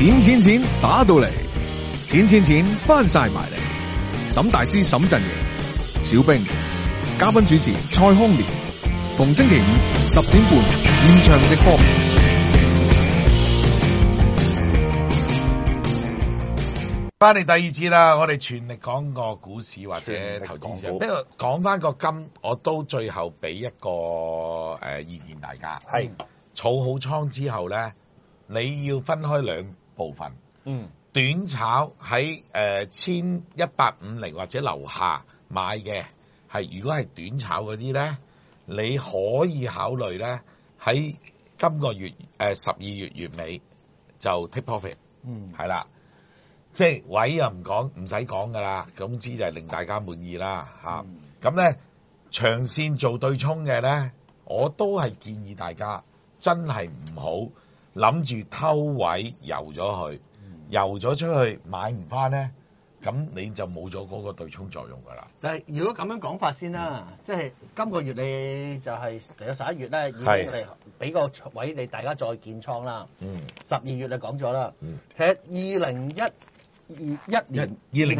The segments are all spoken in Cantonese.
錢打到嚟，錢翻晒埋嚟。沈大師沈陣營，小兵嘉賓主持蔡康年，逢星期五10點半現場直播。 翻嚟第二節啦，我哋全力講個股市或者投資市場。不過講翻個金，我都最後俾一個意見大家。係儲好倉之後咧，你要分開兩部分。短炒喺1150或者樓下買嘅，係如果係短炒嗰啲咧，你可以考慮咧喺今個月12月月尾就 take profit。係啦。即係位又唔講，唔使講噶啦，總之就係令大家滿意啦嚇。咁咧長線做對沖嘅咧，我都係建議大家真係唔好諗住偷位遊咗去，遊咗出去買唔翻咧，咁你就冇咗嗰個對沖作用噶啦。 但係如果咁樣講法先啦，即係今個月你就係嚟到11月咧，已經嚟俾個位你大家再建倉啦。12月就講咗啦。其實2021年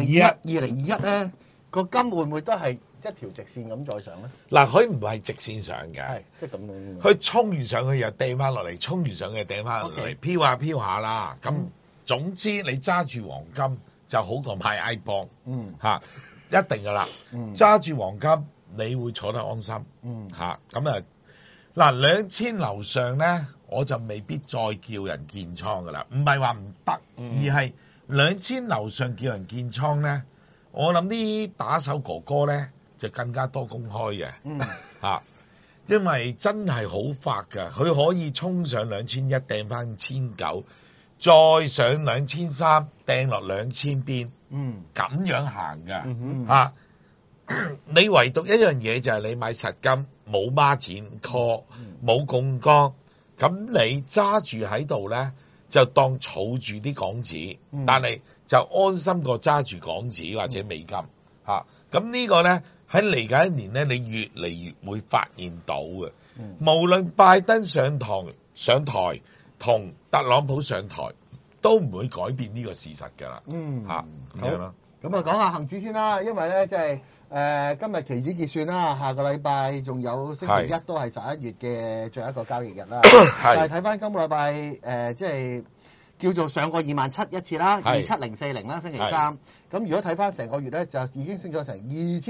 2021咧個金會唔會都係一條直線咁再上咧？ 嗱，佢唔係直線上嘅， 係即係咁樣。 佢衝完上去又掟翻落嚟，衝完上去又掟翻落嚟，飄下飄下啦。咁總之你揸住黃金就好過買 I bond，一定噶啦。揸住黃金你會坐得安心，嚇咁啊嗱，2000樓上咧我就未必再叫人建倉噶啦，唔係話唔得，而係2000樓上叫人建倉咧，我諗啲打手哥哥咧就更加多公開嘅，因為真係好發㗎，佢可以衝上2100掟翻1900，再上2300掟落2000邊，咁樣行㗎，你唯獨一樣嘢就係你買實金冇孖展 call 冇槓桿，咁你揸住喺度咧。就當儲住啲港紙，但係就安心過揸住港紙或者美金嚇。咁呢個咧喺嚟緊一年咧，你越嚟越會發現到嘅。無論拜登上台同特朗普上台，都唔會改變呢個事實㗎啦。嚇咁樣咯。 咁啊講下恆指先啦，因為咧即係今日期指結算啦，下個禮拜仲有星期一都係11月嘅最後一個交易日啦。但係睇翻今個禮拜即係叫做上過27000一次啦，27040啦，星期三。咁如果睇翻成個月咧，就已經升咗成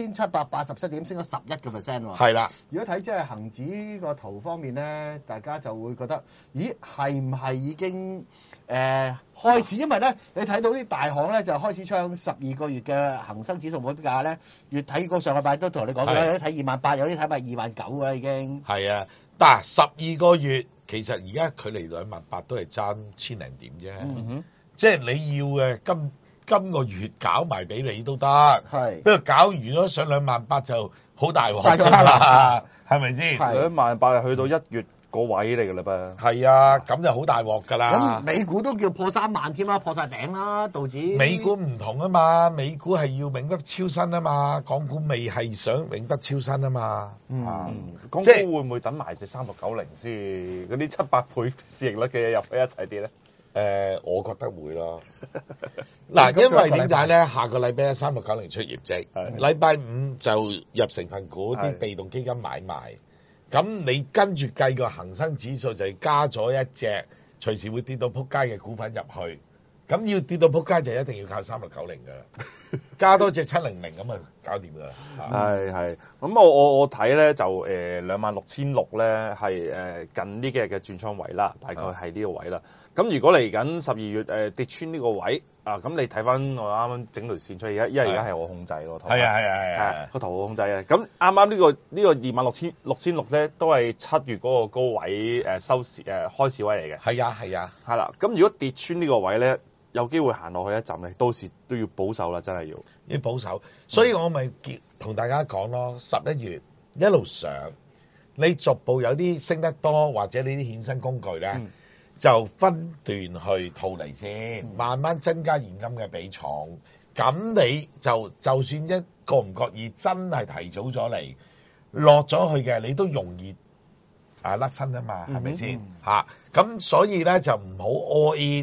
2787點，升咗11%喎。係啦。如果睇即係恆指個圖方面咧，大家就會覺得，咦係唔係已經開始？因為咧，你睇到啲大行咧就開始唱12個月嘅恒生指數目標價咧，越睇過上個禮拜都同你講咗，有啲睇28000，有啲睇埋29000㗎啦已經。係啊， 但係12個月。其實而家距離28000都係爭千零點啫，即係你要嘅今個月搞埋俾你都得，不過搞完咗上28000就好大鑊啫嘛，係咪先 ？28000去到1月個位嚟㗎啦噃。 係啊，咁就好大鑊㗎啦。 咁美股都叫破3萬添啦，破晒頂啦，道指。 美股唔同啊嘛，美股係要永不超生啊嘛，港股未係想永不超生啊嘛。 港股會唔會等埋隻3690先？嗰啲700倍市盈率嘅嘢入去一齊跌咧？ 我覺得會咯。嗱，因為點解咧？下個禮拜3690出業績，禮拜5就入成分股啲被動基金買賣。咁你跟住計個恒生指數就係加咗一隻隨時會跌到撲街嘅股份入去，咁要跌到撲街就一定要靠3690㗎啦，加多隻700咁啊搞掂㗎啦。 係，咁我睇咧就26600咧係近呢幾日嘅轉倉位啦，大概係呢個位啦。咁如果嚟緊12月跌穿呢個位啊，咁你睇翻我啱啱整條線出嚟，因為而家係我控制個圖，係個圖我控制嘅。咁啱啱呢個26600咧，都係7月嗰個高位收市開市位嚟嘅。 係啊， 係啦。咁如果跌穿呢個位咧，有機會行落去一陣嘅，到時都要保守啦，真係要保守。所以我咪同大家講咯，11月一路上，你逐步有啲升得多或者呢啲衍生工具咧。就分段去套嚟先，慢慢增加現金嘅比重。咁你就算一個唔覺意真係提早咗嚟落咗去嘅，你都容易甩身啊嘛，係咪先？咁所以咧就唔好 all in，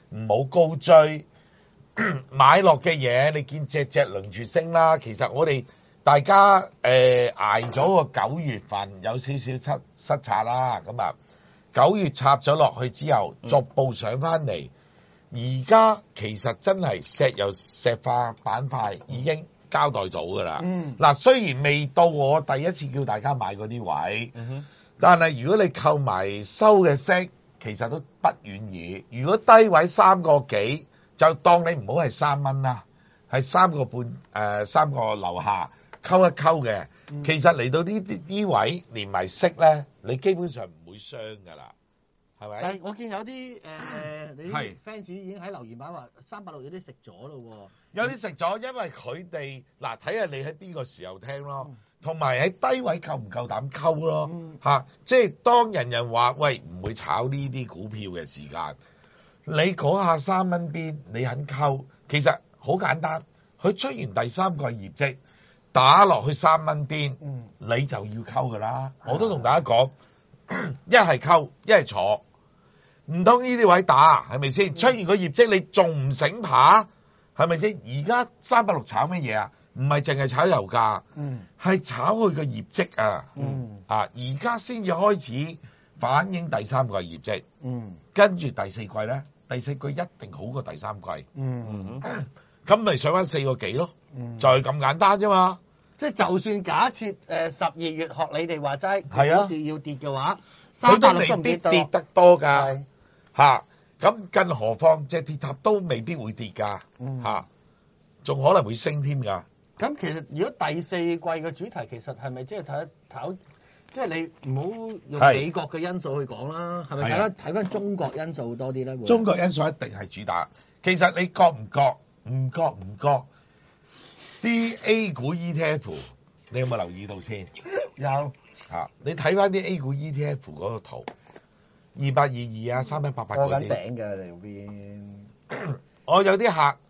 唔好高追，買落嘅嘢你見隻輪住升啦。其實我哋大家捱咗個9月份有少少失策啦，咁啊9月插咗落去之後，逐步上翻嚟。而家其實真係石化板塊已經交代到㗎啦。嗱，雖然未到我第一次叫大家買嗰啲位，但係如果你扣埋收嘅息，其實都不遠矣。如果低位3個幾，就當你唔好係3蚊啦，係3個半3個樓下溝一溝嘅。其實嚟到呢位連埋息咧，你基本上唔會傷㗎啦。係咪？ 但係我見有啲你啲 fans 已經喺留言板話386有啲食咗咯喎， 有啲食咗，因為佢哋嗱睇下你喺邊個時候聽咯，同埋喺低位夠唔夠膽溝咯嚇，即係當人人話喂唔會炒呢啲股票嘅時間，你嗰下3蚊邊你肯溝，其實好簡單，佢出完第3季業績打落去3蚊邊，你就要溝㗎啦。我都同大家講，一係溝，一係坐。唔通呢啲位打係咪先？出現個業績你仲唔醒爬係咪先？而家386炒乜嘢啊？唔係淨係炒油價，係炒佢個業績啊！而家先至開始反映第3季業績，跟住第4季咧，第4季一定好過第3季。咁咪上翻4個幾咯，就係咁簡單啫嘛。 即係就算假設12月學你哋話齋，股市要跌嘅話， 佢都未必跌得多㗎。咁更何況隻鐵塔都未必會跌㗎，仲可能會升添㗎。 咁其實如果第4季嘅主題其實係咪即係睇，即係你唔好用美國嘅因素去講啦，係咪睇翻中國因素多啲咧？ 中國因素一定係主打。其實你覺唔覺啲 A 股 ETF， 你有冇留意到先？ 有你睇翻啲 A 股 ETF 嗰個圖。2822啊，3188嗰啲。 過緊頂嘅你邊？ 我有啲客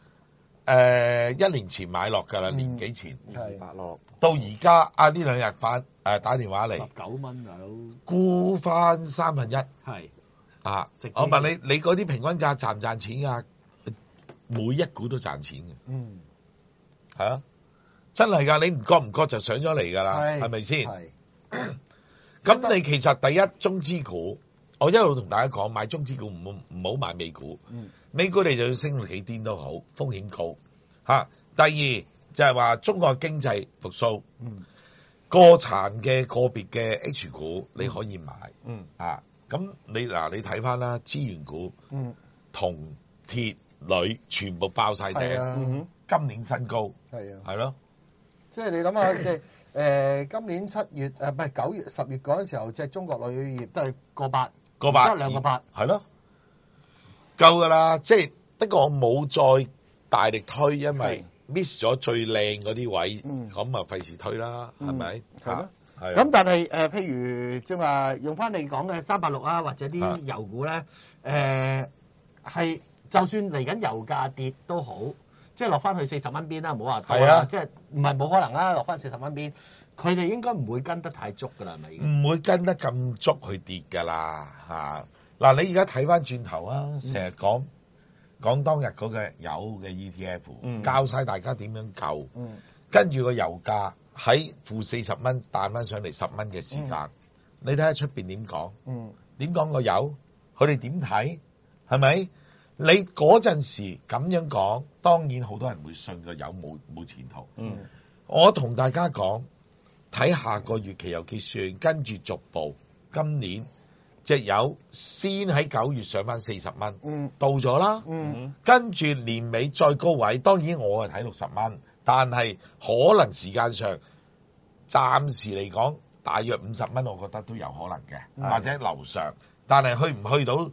1年前買落㗎啦，年幾前 200落， 到而家呢2日打電話嚟 19蚊大佬， 沽翻1/3。 係我問你嗰啲平均價賺唔賺錢㗎？每一股都賺錢嘅。係啊，真係㗎，你唔覺就上咗嚟㗎啦，係咪先？咁你其實第一中資股。我一路同大家講，買中資股唔好買美股，美股你就要升到幾癲都好，風險高第二就係話中國經濟復甦，過殘嘅個別嘅 H 股你可以買，咁你睇翻啦，資源股，銅、鐵、鋁全部爆晒頂，今年新高，係咯， 即係你諗下，即係今年7月唔係9月10月嗰陣時候，即係中國鋁業都係過8。 個8， 2個8， 係咯，夠㗎啦。即係不過我冇再大力推，因為 miss 咗最靚嗰啲位，咁啊費事推啦，係咪？ 係咯。咁但係譬如即係話用翻你講嘅386啊，或者啲油股咧，係就算嚟緊油價跌都好，即係落翻去40蚊邊啦，唔好話多啦，即係唔係冇可能啦，落翻40蚊邊。佢哋應該唔會跟得太足㗎啦，係咪？ 唔會跟得咁足去跌㗎啦，嗱，你而家睇翻轉頭啊，成日講當日嗰個油嘅 ETF，教晒大家點樣救，跟住個油價喺-40蚊彈翻上嚟10蚊嘅時間，你睇下出邊點講？點講個油？佢哋點睇？係咪？你嗰陣時咁樣講，當然好多人會信個油冇前途。我同大家講。睇下個月期油結算，跟住逐步，今年隻油先喺9月上翻40蚊，到咗啦。跟住年尾再高位，當然我係睇60蚊，但係可能時間上暫時嚟講，大約50蚊，我覺得都有可能嘅，或者樓上。但係去唔去到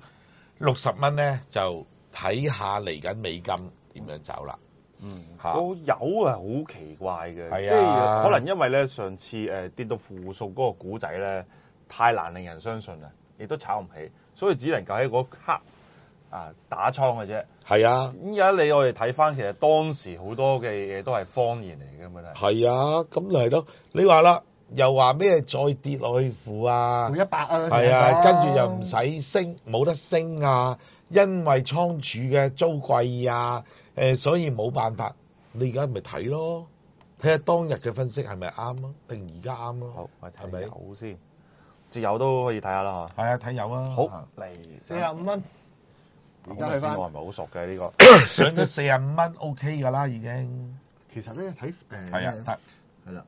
60蚊咧，就睇下嚟緊美金點樣走啦。 個油好奇怪嘅，即係可能因為咧上次跌到負數嗰個股仔咧太難令人相信啦，亦都炒唔起，所以只能夠喺嗰刻打倉嘅啫。係啊，咁而家我哋睇翻，其實當時好多嘅嘢都係謊言嚟嘅嘛。 係啊，咁咪係咯。你話啦，又話咩再跌落去負100啊？係啊，跟住又唔使升，冇得升啊。 因為倉儲嘅租貴啊，所以冇辦法。你而家咪睇咯，睇下當日嘅分析係咪啱咯，定而家啱咯？ 好，我睇係咪油先，隻油都可以睇下啦係啊，睇有啊。 好嚟 45蚊，而家去翻。 我係咪好熟嘅呢個？ 上咗45蚊 OK 㗎啦，已經。 其實咧睇係啊，得係啦。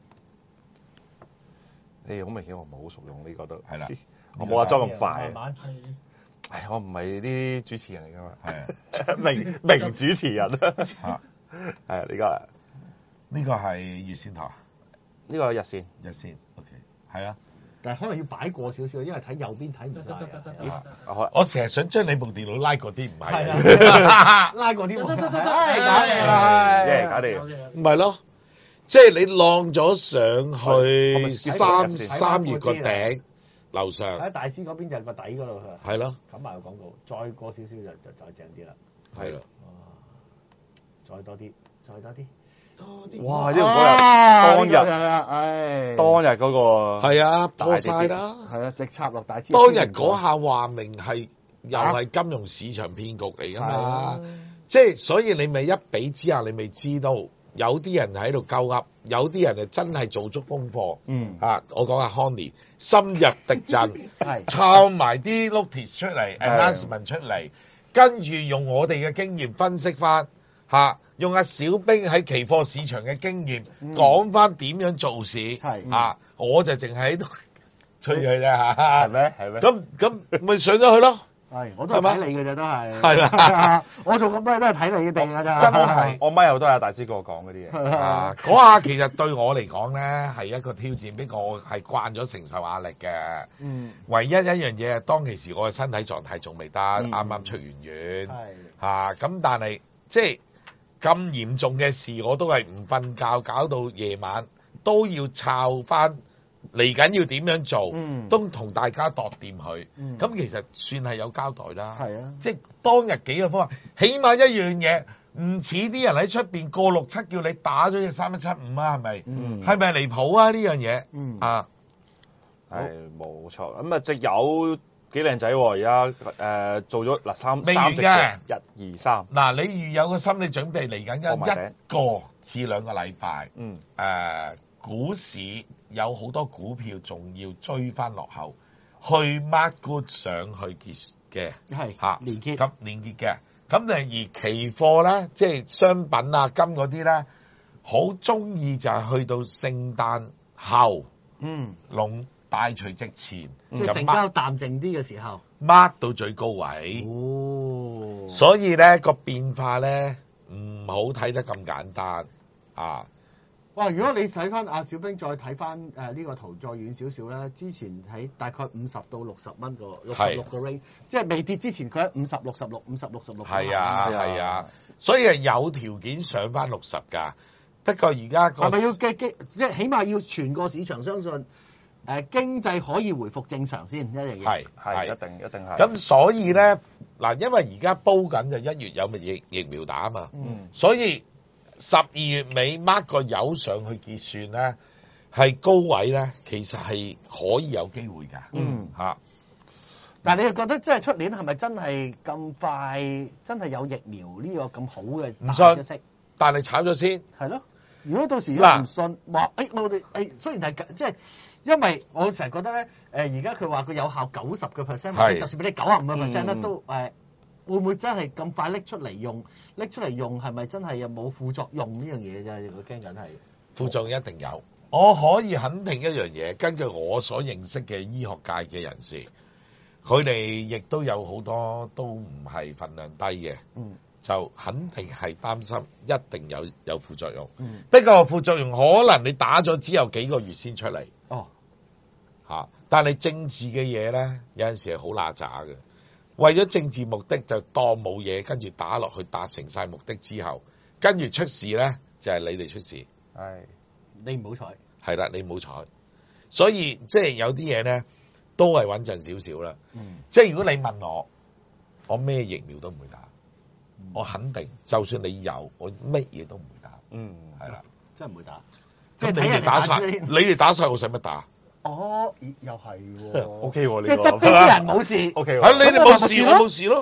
你好明顯我唔係好熟用呢個都係啦， 我冇話裝咁快。 慢慢唉，我唔係啲主持人嚟㗎嘛， 係啊， 名主持人啊， 嚇係啊，呢個呢個係月線圖啊， 呢個日線， 日線 OK，係啊。 但係可能要擺過少少，因為睇右邊睇唔晒啊。 好啦， 我成日想將你部電腦拉過啲，唔係係啊， 啊，拉過啲，搞掂啦， 耶，搞掂。 唔係咯，即係你浪咗上係去咪三月個頂樓上， 喺大師嗰邊就個底嗰度佢係咯， 冚埋個廣告，再過少少就再正啲啦。 係咯， 再多啲，再多啲。 哇！呢個嗰日當日嗰個係啊， 大破晒啦。 係啊，直插落大師。 當日嗰下話明係又係金融市場騙局嚟㗎嘛，即係所以你咪一比之下，你咪知道有啲人喺度鳩噏，有啲人係真係做足功課。我講下 Honey 深入敵陣， 係抄埋啲 notice 出嚟 announcement 出嚟，跟住用我哋嘅經驗分析翻嚇。用阿小兵喺期貨市場嘅經驗講翻點樣做市，我就淨係喺度吹佢啫嚇， 係咩？係咩？ 咁咪上咗去咯。 係，我都係睇你嘅啫，都係。 係啦， 我做咁多嘢都係睇你嘅定㗎咋。 真係， 我咪後都係大師哥講嗰啲嘢。 嗰下其實對我嚟講咧係一個挑戰，不過我係慣咗承受壓力嘅。唯一一樣嘢係當其時我嘅身體狀態仲未得，啱啱出完院。咁但係即係。咁嚴重嘅事我都係唔瞓覺，搞到夜晚都要抄翻嚟緊要點樣做，都同大家度掂佢。咁其實算係有交代啦。係啊，即係當日幾個方法，起碼一樣嘢唔似啲人喺出邊過67叫你打咗隻3175啊，係咪？係咪離譜啊呢樣嘢？ 係冇錯。咁啊，隻有。幾靚仔喎！而家做咗嗱三隻嘅1、2、3。嗱， 你預有個心理準備嚟緊嘅1個至2個禮拜。股市有好多股票仲要追翻落後，去 mark good 上去結嘅，係嚇連結咁連結嘅。咁而期貨咧，即係商品啊金嗰啲咧，好中意就係去到聖誕後，大除夕前， 即係成交淡靜啲嘅時候 ，mark 到最高位。所以咧個變化咧唔好睇得咁簡單啊！ 哇！如果你睇翻阿小兵再睇翻呢個圖再遠少少咧，之前喺大概50到60蚊個66個 range，即係未跌之前佢喺50、66、50、66。 係啊，所以係有條件上翻60㗎。不過而家係咪要即係起碼要全個市場相信？經濟可以回復正常先一樣嘢， 係一定係。 咁所以咧嗱，因為而家煲緊就1月有咪疫苗打啊嘛，所以12月尾 mark 個油上去結算咧，係高位咧，其實係可以有機會㗎。 但係你又覺得即係出年係咪真係咁快？真係有疫苗呢個咁好嘅大消息？ 但係炒咗先係咯。如果到時如果唔信話，我哋雖然係即係。因為我成日覺得咧，而家佢話佢有效90%，或者就算俾你95%咧，都會唔會真係咁快拎出嚟用？拎出嚟用係咪真係有冇副作用呢樣嘢啫？我驚緊係副作用一定有。我可以肯定一樣嘢，根據我所認識嘅醫學界嘅人士，佢哋亦都有好多都唔係份量低嘅，就肯定係擔心一定有副作用。不過副作用可能你打咗只有幾個月先出嚟。但係政治嘅嘢咧，有陣時係好揦渣嘅。為咗政治目的就當冇嘢，跟住打落去達成晒目的之後，跟住出事咧就係你哋出事。 係你唔好彩。 係啦，你唔好彩。所以即係有啲嘢咧都係穩陣少少啦。即係如果你問我咩疫苗都唔會打，我肯定就算你有，我乜嘢都唔會打。係啦， 真係唔會打。 即係你哋打晒，你哋打晒，我使乜打？ 又係喎。 OK 喎， 即係側邊啲人冇事。 OK， 你哋冇事，我冇事咯。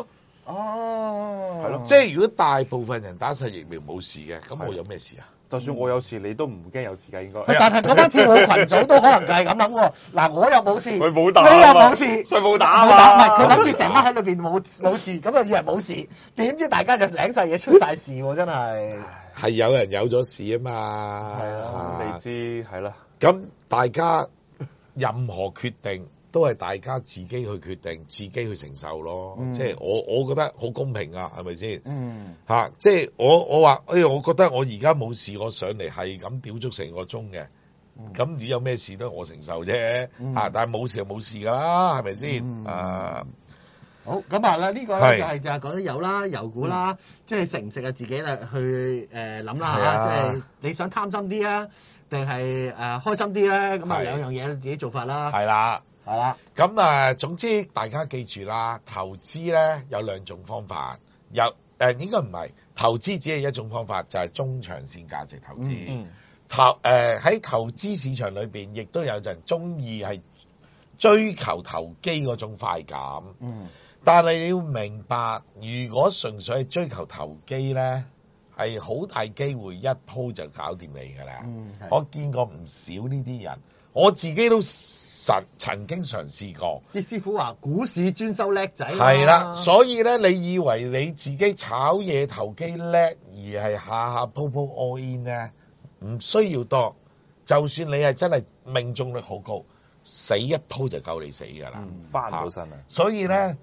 哦， 係咯即係如果大部分人打晒疫苗冇事嘅，咁我有咩事啊？ 就算我有事，你都唔驚有事㗎，應該。 但係嗰班跳舞群組都可能就係咁諗喎。嗱，我又冇事， 佢冇打你又啊嘛冇事， 佢冇打啊冇打，唔嘛係佢諗住成班喺裏邊冇事，咁啊以為冇事，點知大家就領晒嘢出晒事喎，真係。 係有人有咗事啊嘛， 係啊你知係啦。 咁大家任何決定都係大家自己去決定，自己去承受咯。即係我覺得好公平啊，係咪先？即係我話，我覺得我而家冇事，我上嚟係咁屌足成個鐘嘅。咁如果有咩事都係我承受啫。但係冇事就冇事㗎啦，係咪先？ 好，咁啊呢個咧就係講咗油啦、油股啦，即係食唔食啊自己啦去諗啦嚇，即係你想貪心啲啊，定係開心啲咧？咁啊兩樣嘢自己做法啦。 係啦。 係啦， 咁總之大家記住啦，投資咧有兩種方法，應該唔係投資只係一種方法，就係中長線價值投資。喺投資市場裏邊，亦都有人中意係追求投機嗰種快感。但係你要明白，如果純粹係追求投機咧，係好大機會一鋪就搞掂你㗎啦。我見過唔少呢啲人。我自己都曾經嘗試過， 啲師傅話股市專收叻仔， 係啦，所以咧，你以為你自己炒嘢投機叻，而係下下鋪 all in 咧，唔需要多。就算你係真係命中率好高，死一鋪就夠你死㗎啦， 翻唔到身啊！ 所以咧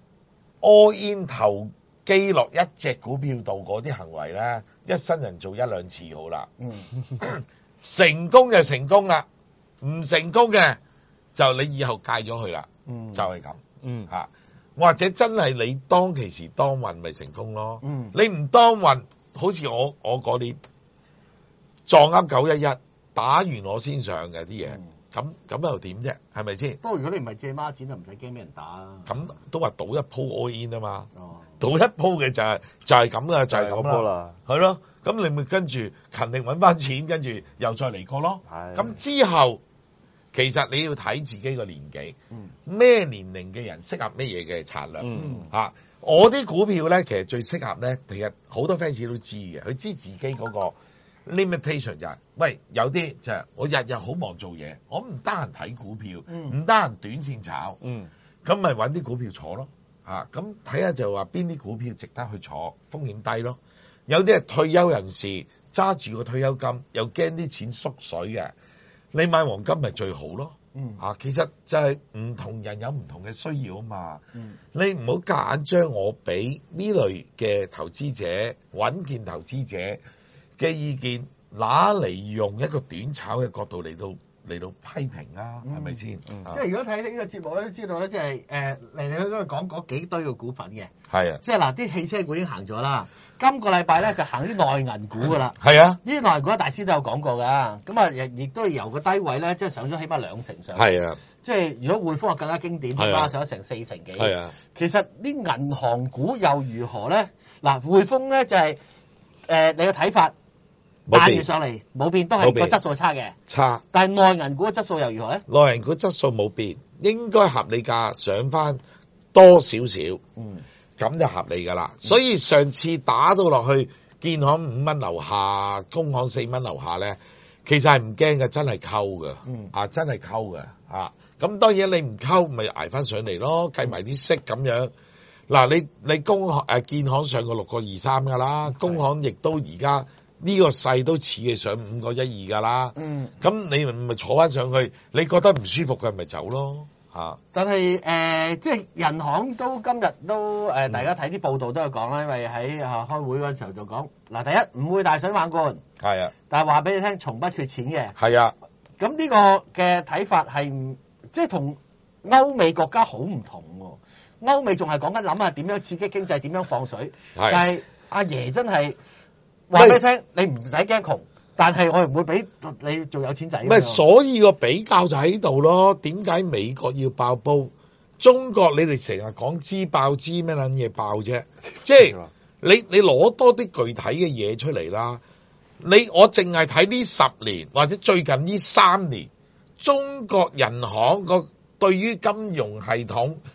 ，all in 投機落一隻股票度嗰啲行為咧，一生人做一兩次好啦，成功就成功啦。唔成功嘅就你以後戒咗佢啦，就係咁，或者真係你當其時當運咪成功咯，你唔當運，好似我嗰年撞啱911打完我先上嘅啲嘢，咁又點啫？係咪先？ 不過如果你唔係借孖展，就唔使驚俾人打啦。 咁都話賭一鋪 all in 啊嘛，賭一鋪嘅就係咁噶，就係咁啦，係咯。咁你咪跟住勤力揾翻錢，跟住又再嚟過咯。咁之後。其實你要睇自己個年紀，咩年齡嘅人適合咩嘢嘅策略。我啲股票咧，其實最適合咧，其實好多 fans 都知嘅，佢知自己嗰個 limitation 就係，喂，有啲就係我日日好忙做嘢，我唔得閒睇股票，唔得閒短線炒，咁咪揾啲股票坐咯。咁睇下就話邊啲股票值得去坐，風險低咯。有啲係退休人士揸住個退休金，又驚啲錢縮水嘅。你買黃金咪最好咯，其實就係唔同人有唔同嘅需要啊嘛，你唔好夾硬將我俾呢類嘅投資者、穩健投資者嘅意見拿嚟用一個短炒嘅角度嚟到批評啊，係咪先？ 即係如果睇呢個節目咧，都知道咧，即係嚟去都係講嗰幾堆嘅股份嘅。 係啊， 即係嗱，啲汽車股已經行咗啦。今個禮拜咧就行啲內銀股噶啦。 係啊， 呢啲內銀股大師都有講過㗎。咁啊，亦都由個低位咧，即係上咗起碼2成上。係啊，即係如果匯豐啊更加經典，起碼上咗成4成幾。係啊，其實啲銀行股又如何咧？嗱，匯豐咧就係你嘅睇法。彈住上嚟冇變，都係個質素差嘅。差，但係內銀股嘅質素又如何咧？內銀股質素冇變，應該合理價上翻多少少，咁就合理㗎啦。所以上次打到落去，建行5蚊樓下，工行4蚊樓下咧，其實係唔驚嘅，真係溝㗎，真係溝㗎，咁當然你唔溝，咪捱翻上嚟咯，計埋啲息咁樣。嗱，你工行建行上過6個2、3㗎啦，工行亦都而家。呢個勢都似係上5個1、2㗎啦，咁你咪坐翻上去，你覺得唔舒服嘅咪走咯嚇。但係即係人行都今日都大家睇啲報道都有講啦，因為喺開會嗰陣時候就講嗱，第一唔會大水漫灌，係啊，但係話俾你聽，從不缺錢嘅，係啊。咁呢個嘅睇法係即係同歐美國家好唔同喎。歐美仲係講緊諗下點樣刺激經濟，點樣放水，但係阿爺真係。話俾你聽，你唔使驚窮，但係我唔會俾你做有錢仔。唔係，所以個比較就喺度咯。點解美國要爆煲？中國你哋成日講支爆支咩撚嘢爆啫？即係你攞多啲具體嘅嘢出嚟啦。我淨係睇呢10年或者最近呢3年，中國人行個對於金融系統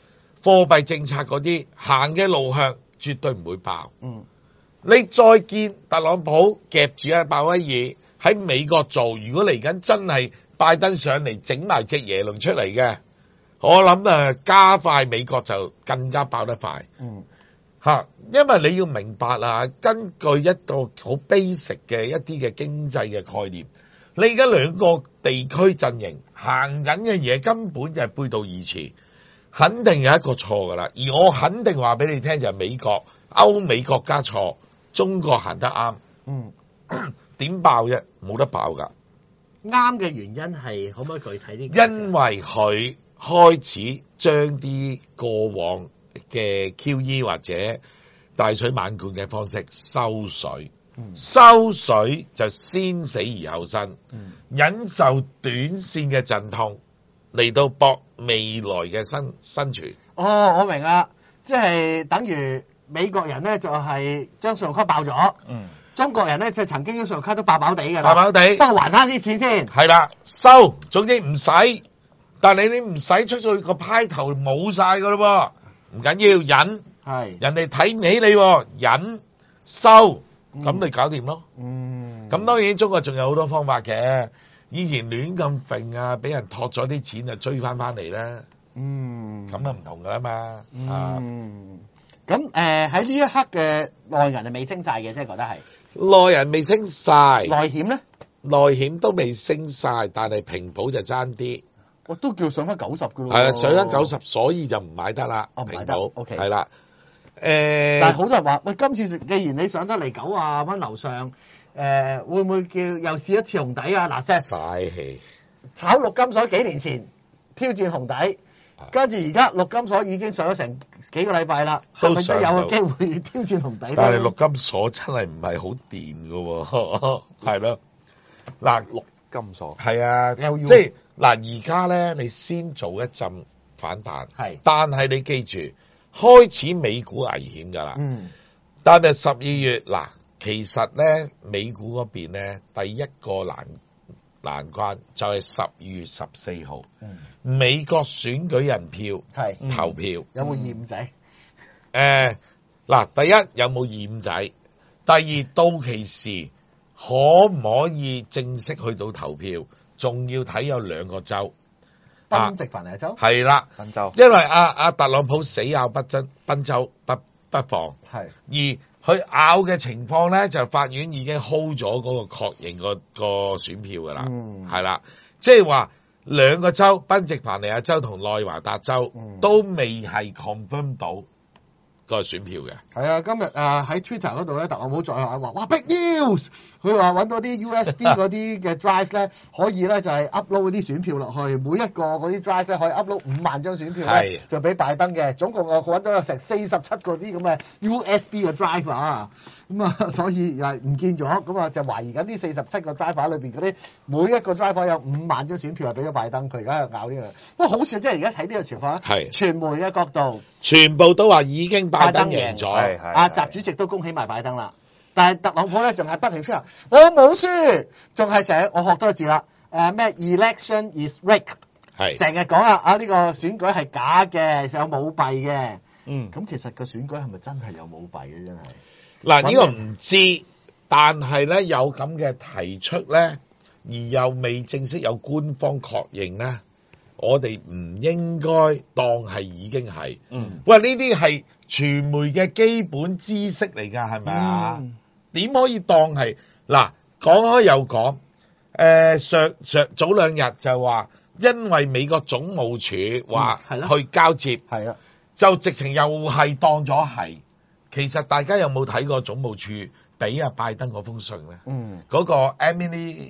貨幣政策嗰啲行嘅路向絕對唔會爆。你再見特朗普夾住阿鮑威爾喺美國做，如果嚟緊真係拜登上嚟整埋隻耶倫出嚟嘅，我諗加快美國就更加爆得快。因為你要明白啦，根據一個好 basic 嘅一啲嘅經濟嘅概念，你而家兩個地區陣營行緊嘅嘢根本就係背道而馳，肯定有一個錯噶啦。而我肯定話俾你聽就係美國、歐美國家錯，中國行得啱。點爆啫？冇得爆噶。 啱嘅原因係可唔可以具體啲？ 因為佢開始將啲過往嘅 QE 或者大水漫灌嘅方式收水，收水就先死而後生，忍受短線嘅陣痛嚟到搏未來嘅生存。 我明啦，即係等於美國人咧就係將信用卡爆咗，中國人咧就曾經將信用卡都爆地㗎啦， 爆地， 不過還翻啲錢先。係啦，收，總之唔使，但係你唔使出去個派頭冇晒㗎咯喎。唔緊要，忍，人哋睇唔起你，忍收，咁咪搞掂咯。咁當然中國仲有好多方法嘅，以前亂咁揈啊，俾人托咗啲錢就追翻嚟啦。咁就唔同噶啦嘛。 咁喺呢一刻嘅內銀係未升晒嘅，即係覺得係內銀未升晒， 內險咧？ 內險都未升晒，但係平保就爭啲。 我都叫上翻90嘅咯， 係啊，上翻90，所以就唔買得啦。平保 ，OK， 係啦。 但係好多人話，喂，今次既然你上得嚟90蚊樓上，會唔會叫又試一次紅底啊？嗱，Sir， 嘥氣， 炒陸金所幾年前挑戰紅底，跟住而家陸金所已經上咗成幾個禮拜啦，係咪都有個機會挑戰紅底？ 但係陸金所真係唔係好掂㗎喎，係咯。嗱，陸金所係啊，即係。嗱，而家咧，你先做一陣反彈，但係你記住，開始美股危險㗎啦。但係12月嗱，其實咧美股嗰邊咧，第一個難關就係12月14號，美國選舉人票投票有冇二五仔？ 嗱，第一有冇二五仔？第二到期時可唔可以正式去到投票？仲要睇有兩個州， 賓夕凡尼亞州係啦， 賓州， 因為阿特朗普死咬賓州不放，而佢咬嘅情況咧，就法院已經 hold 咗嗰個確認個選票噶啦，係啦，即係話兩個州，賓夕凡尼亞州同內華達州都未係 confirm 到個選票嘅。 係啊，今日喺 Twitter 嗰度咧，特朗普再話哇 big news，佢話揾到啲 USB 嗰啲嘅 drive 咧，可以咧就係 upload 嗰啲選票落去，每一個嗰啲 drive 咧可以 upload 5萬張選票咧，就俾拜登嘅。總共我揾到有成47個啲咁嘅 USB 嘅 drive 啊，咁啊，所以又係唔見咗，咁啊就懷疑緊啲47個 drive 裏邊嗰啲每一個 drive 有5萬張選票係俾咗拜登，佢而家又咬呢樣。不過好似即係而家睇呢個情況咧，傳媒嘅角度全部都話已經拜登贏咗， 阿習主席都恭喜埋拜登啦。但係特朗普咧仲係不停出嚟，我冇輸，仲係成日我學多字啦。咩 election is rigged， 成日講呢個選舉係假嘅，有舞弊嘅。咁其實個選舉係咪真係有舞弊嘅？真係嗱，呢個唔知，但係咧有咁嘅提出咧，而又未正式有官方確認咧，我哋唔應該當係已經係。喂，呢啲係傳媒嘅基本知識嚟㗎，係咪啊？點可以當係？嗱，講開又講，早兩日就話，因為美國總務署話去交接，就直情又係當咗係。其實大家有冇睇過總務署俾阿拜登嗰封信咧？嗰個 Emily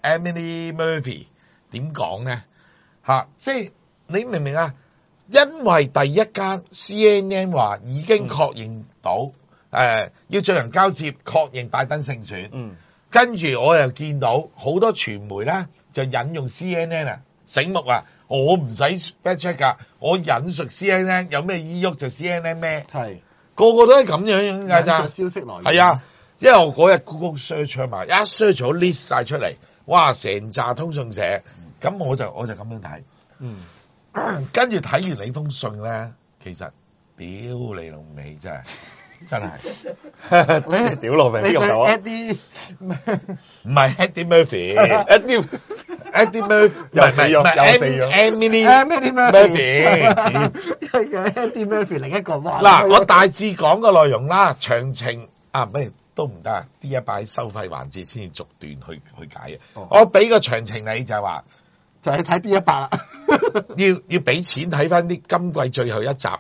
Murphy 點講咧？即係你明唔明啊？因為第一間 CNN 話已經確認到，要進行交接，確認拜登勝選。跟住我又見到好多傳媒咧就引用 CNN 啊，醒目啊！我唔使 fact check 㗎，我引述 CNN 有咩依喐就 CNN 咩，個個都係咁樣㗎咋。 消息來源係啊，因為我嗰日 Google search 埋，一 search 咗 list 曬出嚟，哇！成紮通訊社，咁我就咁樣睇。跟住睇完你封信咧， 其實屌你老味真係。真係， 你屌落嚟你對呢個頭啊 Eddie 唔係 Eddie Murphy，Eddie Murphy 又死咗又死咗 Emily Eddie Murphy。 Eddie Murphy 另一個哇嗱，我大致講個內容啦，詳情咩都唔得，D100喺收費環節先至逐段去解嘅。我俾個詳情你就係話， 就係睇 D100啦， 要俾錢睇翻啲今季最後一集。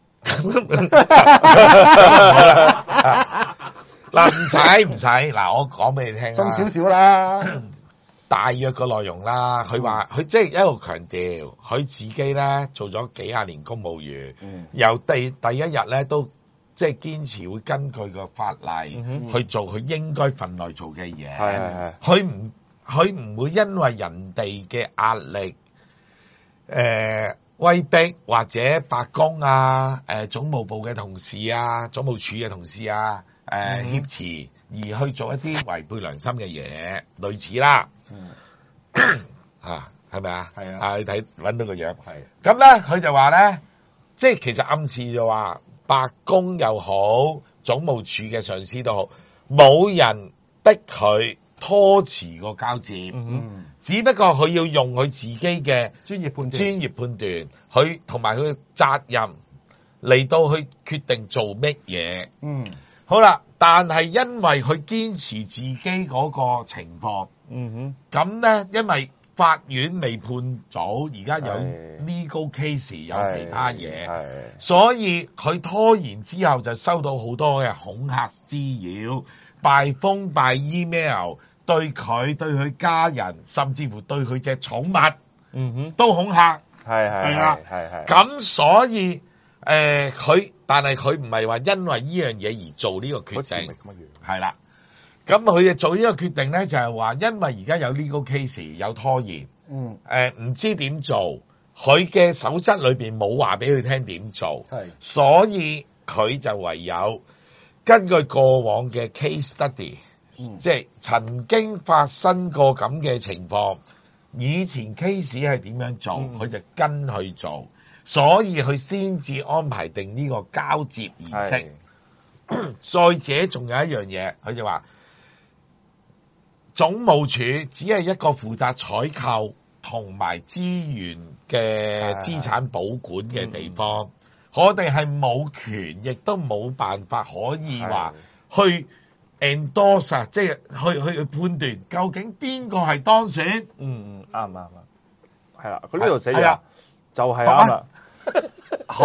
嗱，唔使，嗱，我講俾你聽送少少啦。 大約個內容啦，佢話佢即係一路強調，佢自己咧做咗幾廿年公務員，由第一日咧都即係堅持會根據個法例去做佢應該份內做嘅嘢。 係。 佢唔會因為人哋嘅壓力，威逼或者白宮啊、總務部嘅同事啊、總務處嘅同事啊、挾持而去做一啲違背良心嘅嘢，類似啦。係咪啊？ 係啊。 你睇揾到個樣。 係。 咁咧，佢就話咧，即係其實暗示就話，白宮又好，總務處嘅上司都好，冇人逼佢拖遲個交接。只不過佢要用佢自己嘅專業判斷， 佢同埋佢嘅責任嚟到去決定做乜嘢。好啦，但係因為佢堅持自己嗰個情況，咁咧，因為法院未判早，而家有 legal case 有其他嘢，所以佢拖延之後就收到好多嘅恐嚇滋擾，by phone by email。對佢對佢家人，甚至乎對佢隻寵物，都恐嚇，係啦，咁所以但係佢唔係話因為呢樣嘢而做呢個決定，係啦，咁佢就做呢個決定咧，就係話因為而家有 legal case 有拖延，唔知點做，佢嘅守則裏邊冇話俾佢聽點做，所以佢就唯有根據過往嘅 case study。即係曾經發生過咁嘅情況，以前 case 係點樣做，佢就跟去做，所以佢先至安排定呢個交接儀式。再者，仲有一樣嘢，佢就話總務處只係一個負責採購同埋資源嘅資產保管嘅地方，我哋係冇權，亦都冇辦法可以話去endorse 即係去判斷究竟邊個係當選。 啱，係啦，佢呢度寫咗就係啱啦。好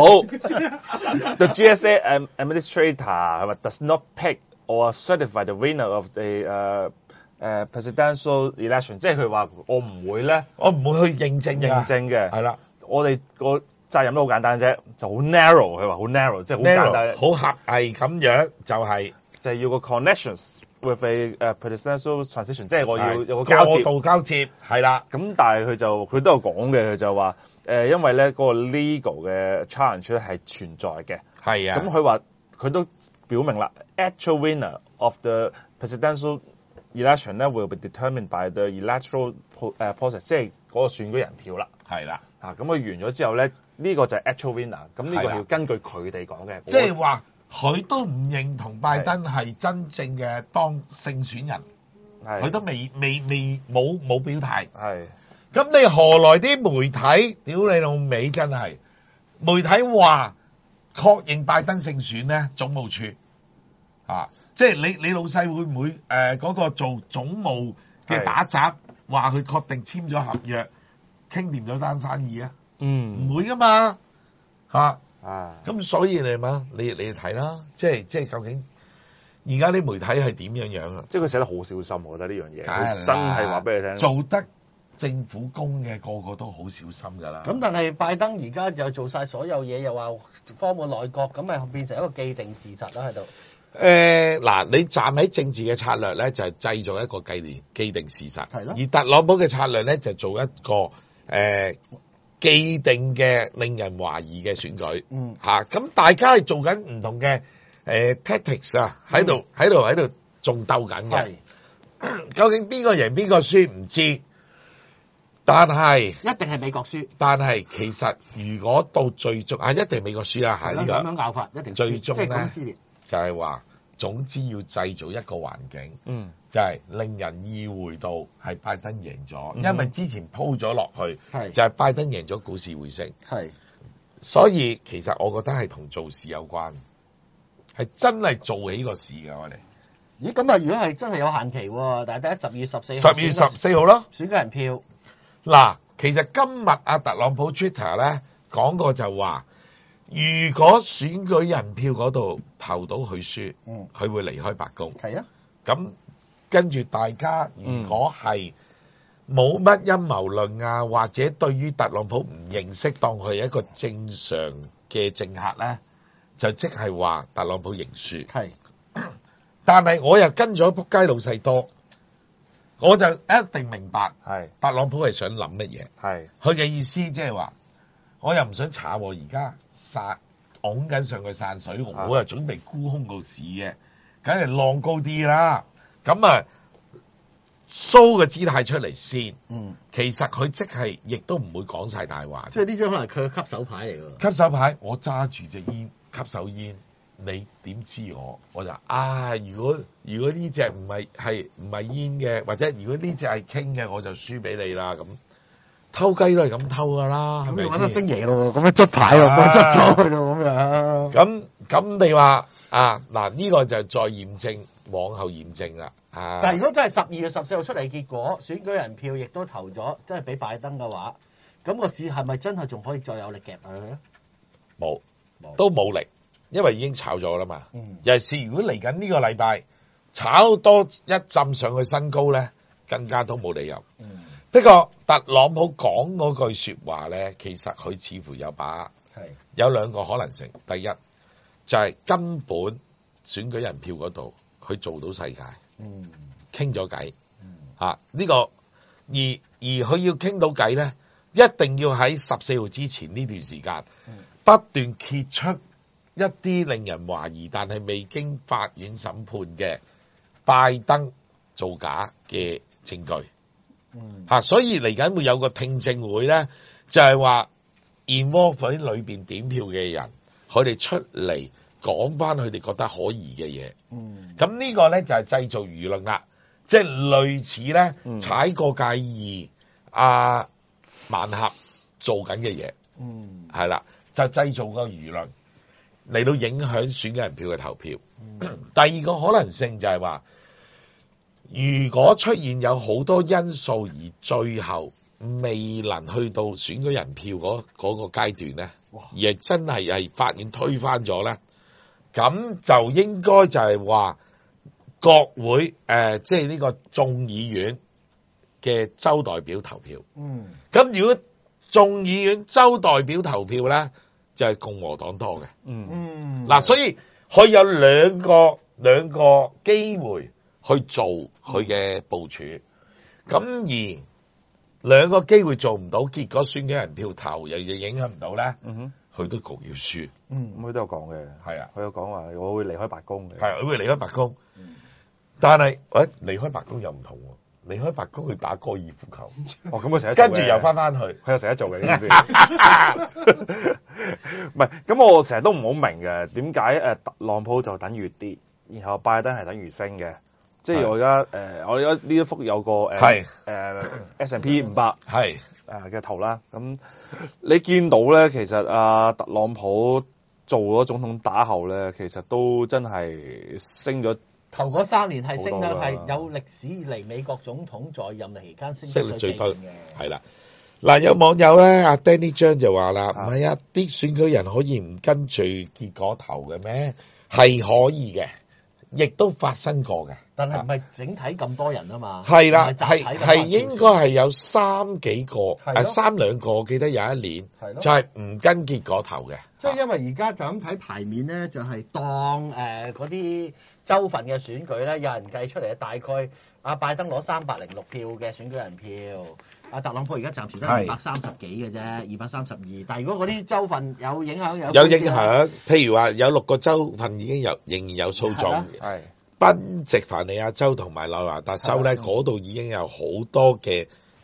，the GSA administrator does not pick or certify the winner of the presidential election， 即係佢話我唔會去認證嘅，係啦，我哋個責任都好簡單啫，就好 narrow， 佢話好 narrow， 即係好簡單， 好狹隘咁樣就係要個 connections with a presidential transition， 即係我要有個過渡交接，係啦。 咁但係佢都有講嘅，佢就話因為咧嗰個 legal 嘅 challenge 咧係存在嘅， 係啊。 咁佢話佢都表明啦 ，actual winner of the presidential election 咧 will be determined by the electoral process， 即係嗰個選舉人票啦， 係啦。 咁佢完咗之後咧，呢個就係 actual winner， 咁呢個要根據佢哋講嘅， 即係話。佢都唔認同拜登係真正嘅當勝選人，佢都冇表態。咁你何來啲媒體？屌你老味真係！媒體話確認拜登勝選咧，總務處即係你老細會唔會嗰個做總務嘅打雜話佢確定簽咗合約，傾掂咗單生意啊？唔會噶嘛咁所以你嘛，你睇啦，即係究竟而家啲媒體係點樣啊？ 即係佢寫得好小心，我覺得呢樣嘢真係話俾你聽。 做得政府工嘅個個都好小心㗎啦。 咁但係拜登而家又做晒所有嘢，又話科滿內閣，咁咪變成一個既定事實啦喺度。 嗱，你站喺政治嘅策略咧，就係製造一個既定事實。 係咯。 而特朗普嘅策略咧，就做一個既定嘅令人懷疑嘅選舉，咁大家係做緊唔同嘅tactics 啊，喺度仲鬥緊嘅。究竟邊個贏邊個輸唔知， 但係一定係美國輸， 但係其實如果到最終一定美國輸啦，係呢咁樣拗法一定輸最終即係咁咧撕裂。 就係話，總之要製造一個環境，就係令人意會到係拜登贏咗，因為之前鋪咗落去，就係拜登贏咗，股市回升，所以其實我覺得係同做事有關，係真係做起個事㗎，我哋。 咦，咁啊，如果係真係有限期喎，但係第一10月14號 10月14號咯， 選舉人票。 嗱，其實今日阿特朗普 Twitter 咧講過就話，如果選舉人票嗰度投到佢輸，佢會離開白宮。 係啊， 咁跟住大家如果係冇乜陰謀論啊，或者對於特朗普唔認識，當佢係一個正常嘅政客咧，就即係話特朗普認輸。 係。 但係我又跟咗仆街老細多，我就一定明白，特朗普係想諗乜嘢。佢嘅意思即係話，我又唔想炒喎，而家拱緊上去散水，我又準備沽空個市嘅，梗係浪高啲啦。咁啊，show 嘅姿態出嚟先。其實佢即係亦都唔會講晒大話。 即係呢張可能佢嘅吸手牌嚟㗎。 吸手牌，我揸住隻煙，吸手煙。你點知我就如果呢隻唔係煙嘅，或者如果呢隻係傾嘅，我就輸俾你啦。咁偷雞都係咁偷噶啦， 咁你揾得星爺咯，咁樣捽牌咯，捽咗佢咯，咁樣。 咁你話嗱呢個就再驗證，往後驗證啦。但係如果真係12月14號出嚟結果，選舉人票亦都投咗，真係俾拜登嘅話，咁個市係咪真係仲可以再有力夾佢咧？ 冇，都冇力。因為已經炒咗啦嘛，尤其是如果嚟緊呢個禮拜炒多一浸上去新高咧，更加都冇理由。不過特朗普講嗰句說話咧，其實佢似乎有把握，有兩個可能性。第一就係根本選舉人票嗰度佢做到世界，傾咗偈呢個，而佢要傾到偈咧，一定要喺14號之前呢段時間不斷揭出一啲令人懷疑，但係未經法院審判嘅拜登造假嘅證據。所以嚟緊會有個聽證會咧，就係話 involve 喺裏邊點票嘅人，佢哋出嚟講翻佢哋覺得可疑嘅嘢。咁呢個咧就係製造輿論啦，即係類似咧踩過界2萬合做緊嘅嘢。係啦，就製造個輿論。嚟到影響選舉人票嘅投票。第二個可能性就係話，如果出現有好多因素而最後未能去到選舉人票嗰個階段咧，而係真係法院推翻咗咧，咁就應該就係話國會即係呢個眾議院嘅州代表投票。咁如果眾議院州代表投票咧，就係共和黨多嘅，嗱，所以佢有兩個機會去做佢嘅部署，咁而兩個機會做唔到，結果選舉人票投又影響唔到咧，佢都焗要輸。 佢都有講嘅， 係啊， 佢有講話我會離開白宮嘅， 係佢會離開白宮，但係離開白宮又唔同喎。離開白宮去打高爾夫球， 咁佢成日跟住又翻去， 佢又成日做嘅呢件事。唔係，咁我成日都唔好明嘅，點解特朗普就等於跌，然後拜登係等於升嘅？即係我而家我而家呢一幅有個S&P 500 係嘅圖啦。咁你見到咧，其實特朗普做咗總統打後咧，其實都真係升咗。 頭嗰3年係升得係有歷史以嚟美國總統在任期間升得最多嘅， 係啦。嗱，有網友咧，阿 Danny 張就話啦，唔係啊，啲選舉人可以唔跟住結果投嘅咩？係可以嘅，亦都發生過嘅。 但係唔係整體咁多人啊嘛？ 係啦，係應該係有3幾個，3兩個，我記得有一年就係唔跟結果投嘅。 即係因為而家就咁睇牌面咧，就係當嗰啲州份嘅選舉咧，有人計出嚟大概拜登攞306票嘅選舉人票，特朗普而家暫時得230幾嘅啫，232。但係如果嗰啲州份有影響， 有影響，譬如話有6個州份已經仍然有訴訟，賓夕凡尼亞州同埋內華達州咧，嗰度已經有好多嘅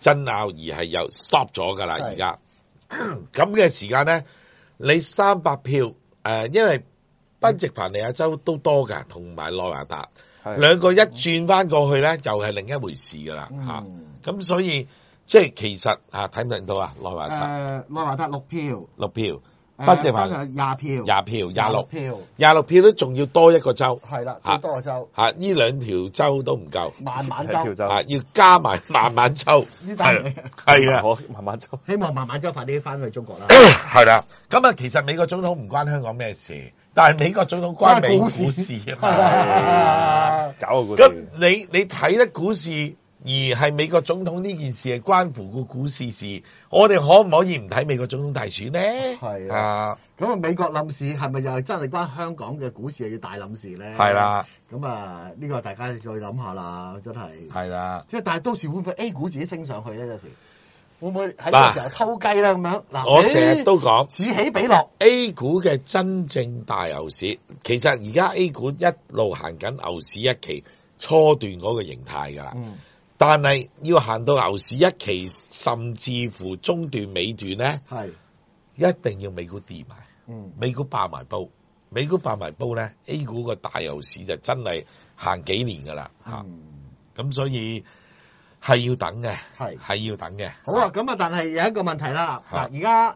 爭拗而係又 stop 咗㗎啦，而家咁嘅時間咧，你300票因為賓夕凡尼亞州都多㗎，同埋內華達兩個一轉翻過去咧，又係另一回事㗎啦嚇。咁所以即係其實睇唔睇到啊？內華達內華達6票 ，6票。賓夕凡 20票 ，20票，26 票 ，26票都仲要多一個州， 係啦，最多個州呢2條州都唔夠， 慢慢州要加埋慢慢州，係啊， 慢慢州， 希望慢慢州快啲翻去中國啦。 係啦，咁其實美國總統唔關香港咩事，但係美國總統關美股市啊， 搞個股市。 咁你睇得股市？而係美國總統呢件事係關乎個股市事，我哋可唔可以唔睇美國總統大選呢？ 係啊，咁美國冧市係咪又係真係關香港嘅股市又要大冧市咧？ 係啦， 咁呢個大家再諗下啦，真係。係啦， 即係但係到時會唔會 A 股自己升上去咧？有時會唔會喺呢個時候偷雞咧咁樣？嗱， 我成日都講此起彼落 A 股嘅真正大牛市，其實而家 A 股一路行緊牛市一期初段嗰個形態㗎啦。但係要行到牛市一期，甚至乎中段尾段咧，一定要美股跌埋，美股爆埋煲，美股爆埋煲咧 ，A 股個大牛市就真係行幾年噶啦嚇，咁所以係要等嘅，係要等嘅。 好啊，咁但係有一個問題啦，嗱，而家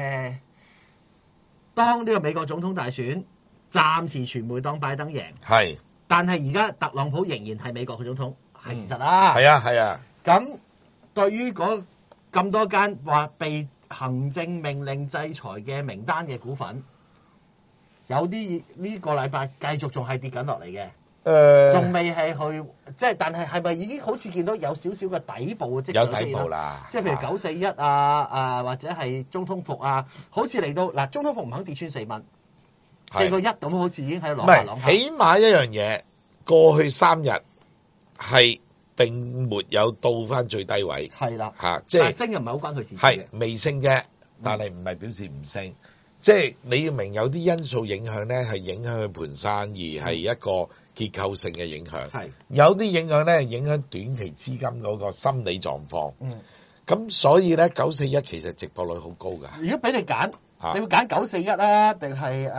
當呢個美國總統大選，暫時傳媒當拜登贏，但係而家特朗普仍然係美國嘅總統。係事實啦， 係啊。 咁對於咁多間話被行政命令制裁嘅名單嘅股份，有啲呢個禮拜繼續仲係跌緊落嚟嘅，仲未係去即係，但係咪已經好似見到有少少嘅底部嘅跡象？有底部啦，即係譬如941或者係中通服好似嚟到嗱，中通服唔肯跌穿4蚊，4個1咁，好似已經喺度攞下。 起碼一樣嘢，過去3日。係並沒有到翻最低位， 係啦， 即係升又唔係好關佢事， 係未升啫，但係唔係表示唔升，即係你要明有啲因素影響咧，係影響佢盤生意，係一個結構性嘅影響，有啲影響咧影響短期資金嗰個心理狀況，咁所以咧941其實值博率好高㗎。 如果俾你揀，你會揀941定係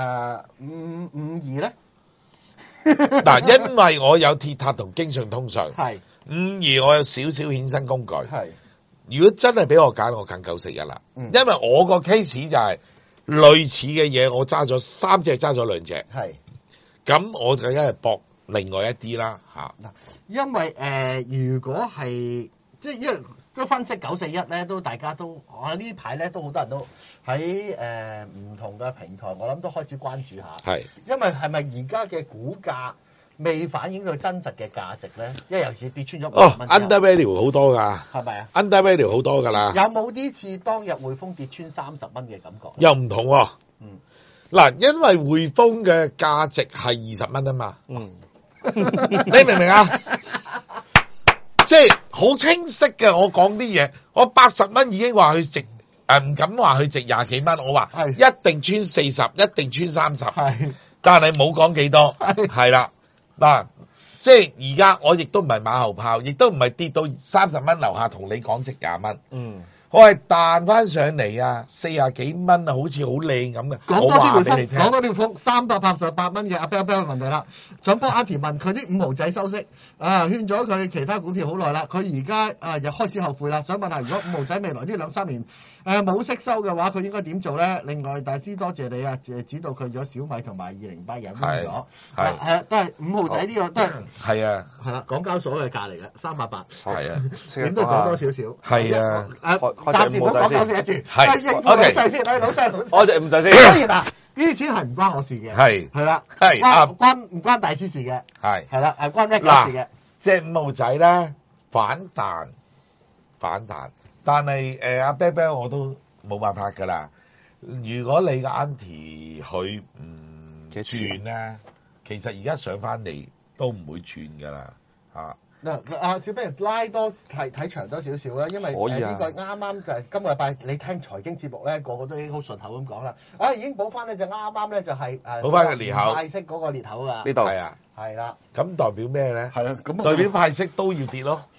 552咧？ 嗱，因為我有鐵塔同京信通訊，52我有少少衍生工具。如果真係俾我揀，我揀941啦。因為我個 case 就係類似嘅嘢，我揸咗3隻，揸咗2隻。咁我就梗係搏另外一啲啦嚇。 因為如果係即係因為都分析941咧，都大家都呢排咧都好多人都喺唔同嘅平台，我諗都開始關注下。因為係咪而家嘅股價未反映到真實嘅價值咧？即係尤其是跌穿咗50蚊。 undervalue 好多㗎。係咪啊 ？undervalue 好多㗎啦。 有冇啲似當日匯豐跌穿30蚊嘅感覺？ 又唔同喎。嗱，因為匯豐嘅價值係20蚊啊嘛。你明唔明啊？即係好清晰嘅，我講啲嘢，我80蚊已經話佢值，唔敢話佢值20幾蚊，我話一定穿40，一定穿30，但係冇講幾多，係啦，嗱，即係而家我亦都唔係馬後炮，亦都唔係跌到30蚊樓下同你講值20蚊，我係彈翻上嚟啊，40幾蚊啊，好似好靚咁嘅。講多啲匯豐， 講多啲匯豐，388蚊嘅阿 Bell 問題啦。想幫阿田問佢啲5毫仔收息，勸咗佢其他股票好耐啦。佢而家又開始後悔啦。想問下，如果5毫仔未來呢2-3年冇息收嘅話，佢應該點做咧？另外，大師多謝你啊，指導佢咗小米同埋2008人搬咗，係都係5毫仔呢個都係係啊， 係啦，港交所嘅價嚟嘅388， 係啊， 點都講多少少， 係啊， 暫時唔好講941住， 係應付老細先，老細， 我隻5仔先。 當然嗱，呢啲錢係唔關我事嘅，係啦，唔關大師事嘅，係啦，關 Rick 事嘅。 即係5毫仔咧反彈，但係阿 Bell 我都冇辦法㗎啦。如果你個 Auntie 佢唔轉咧，其實而家上翻嚟都唔會轉㗎啦嚇。 嗱，小兵拉多睇長多少少啦，因為可以啊呢個啱啱就係今個禮拜你聽財經節目咧，個個都已經好順口咁講啦。已經補翻咧就啱啱咧就係補返個裂口派息嗰個裂口啊， 呢度係啊， 係啦， 咁代表咩咧？ 係啦，咁代表派息都要跌咯，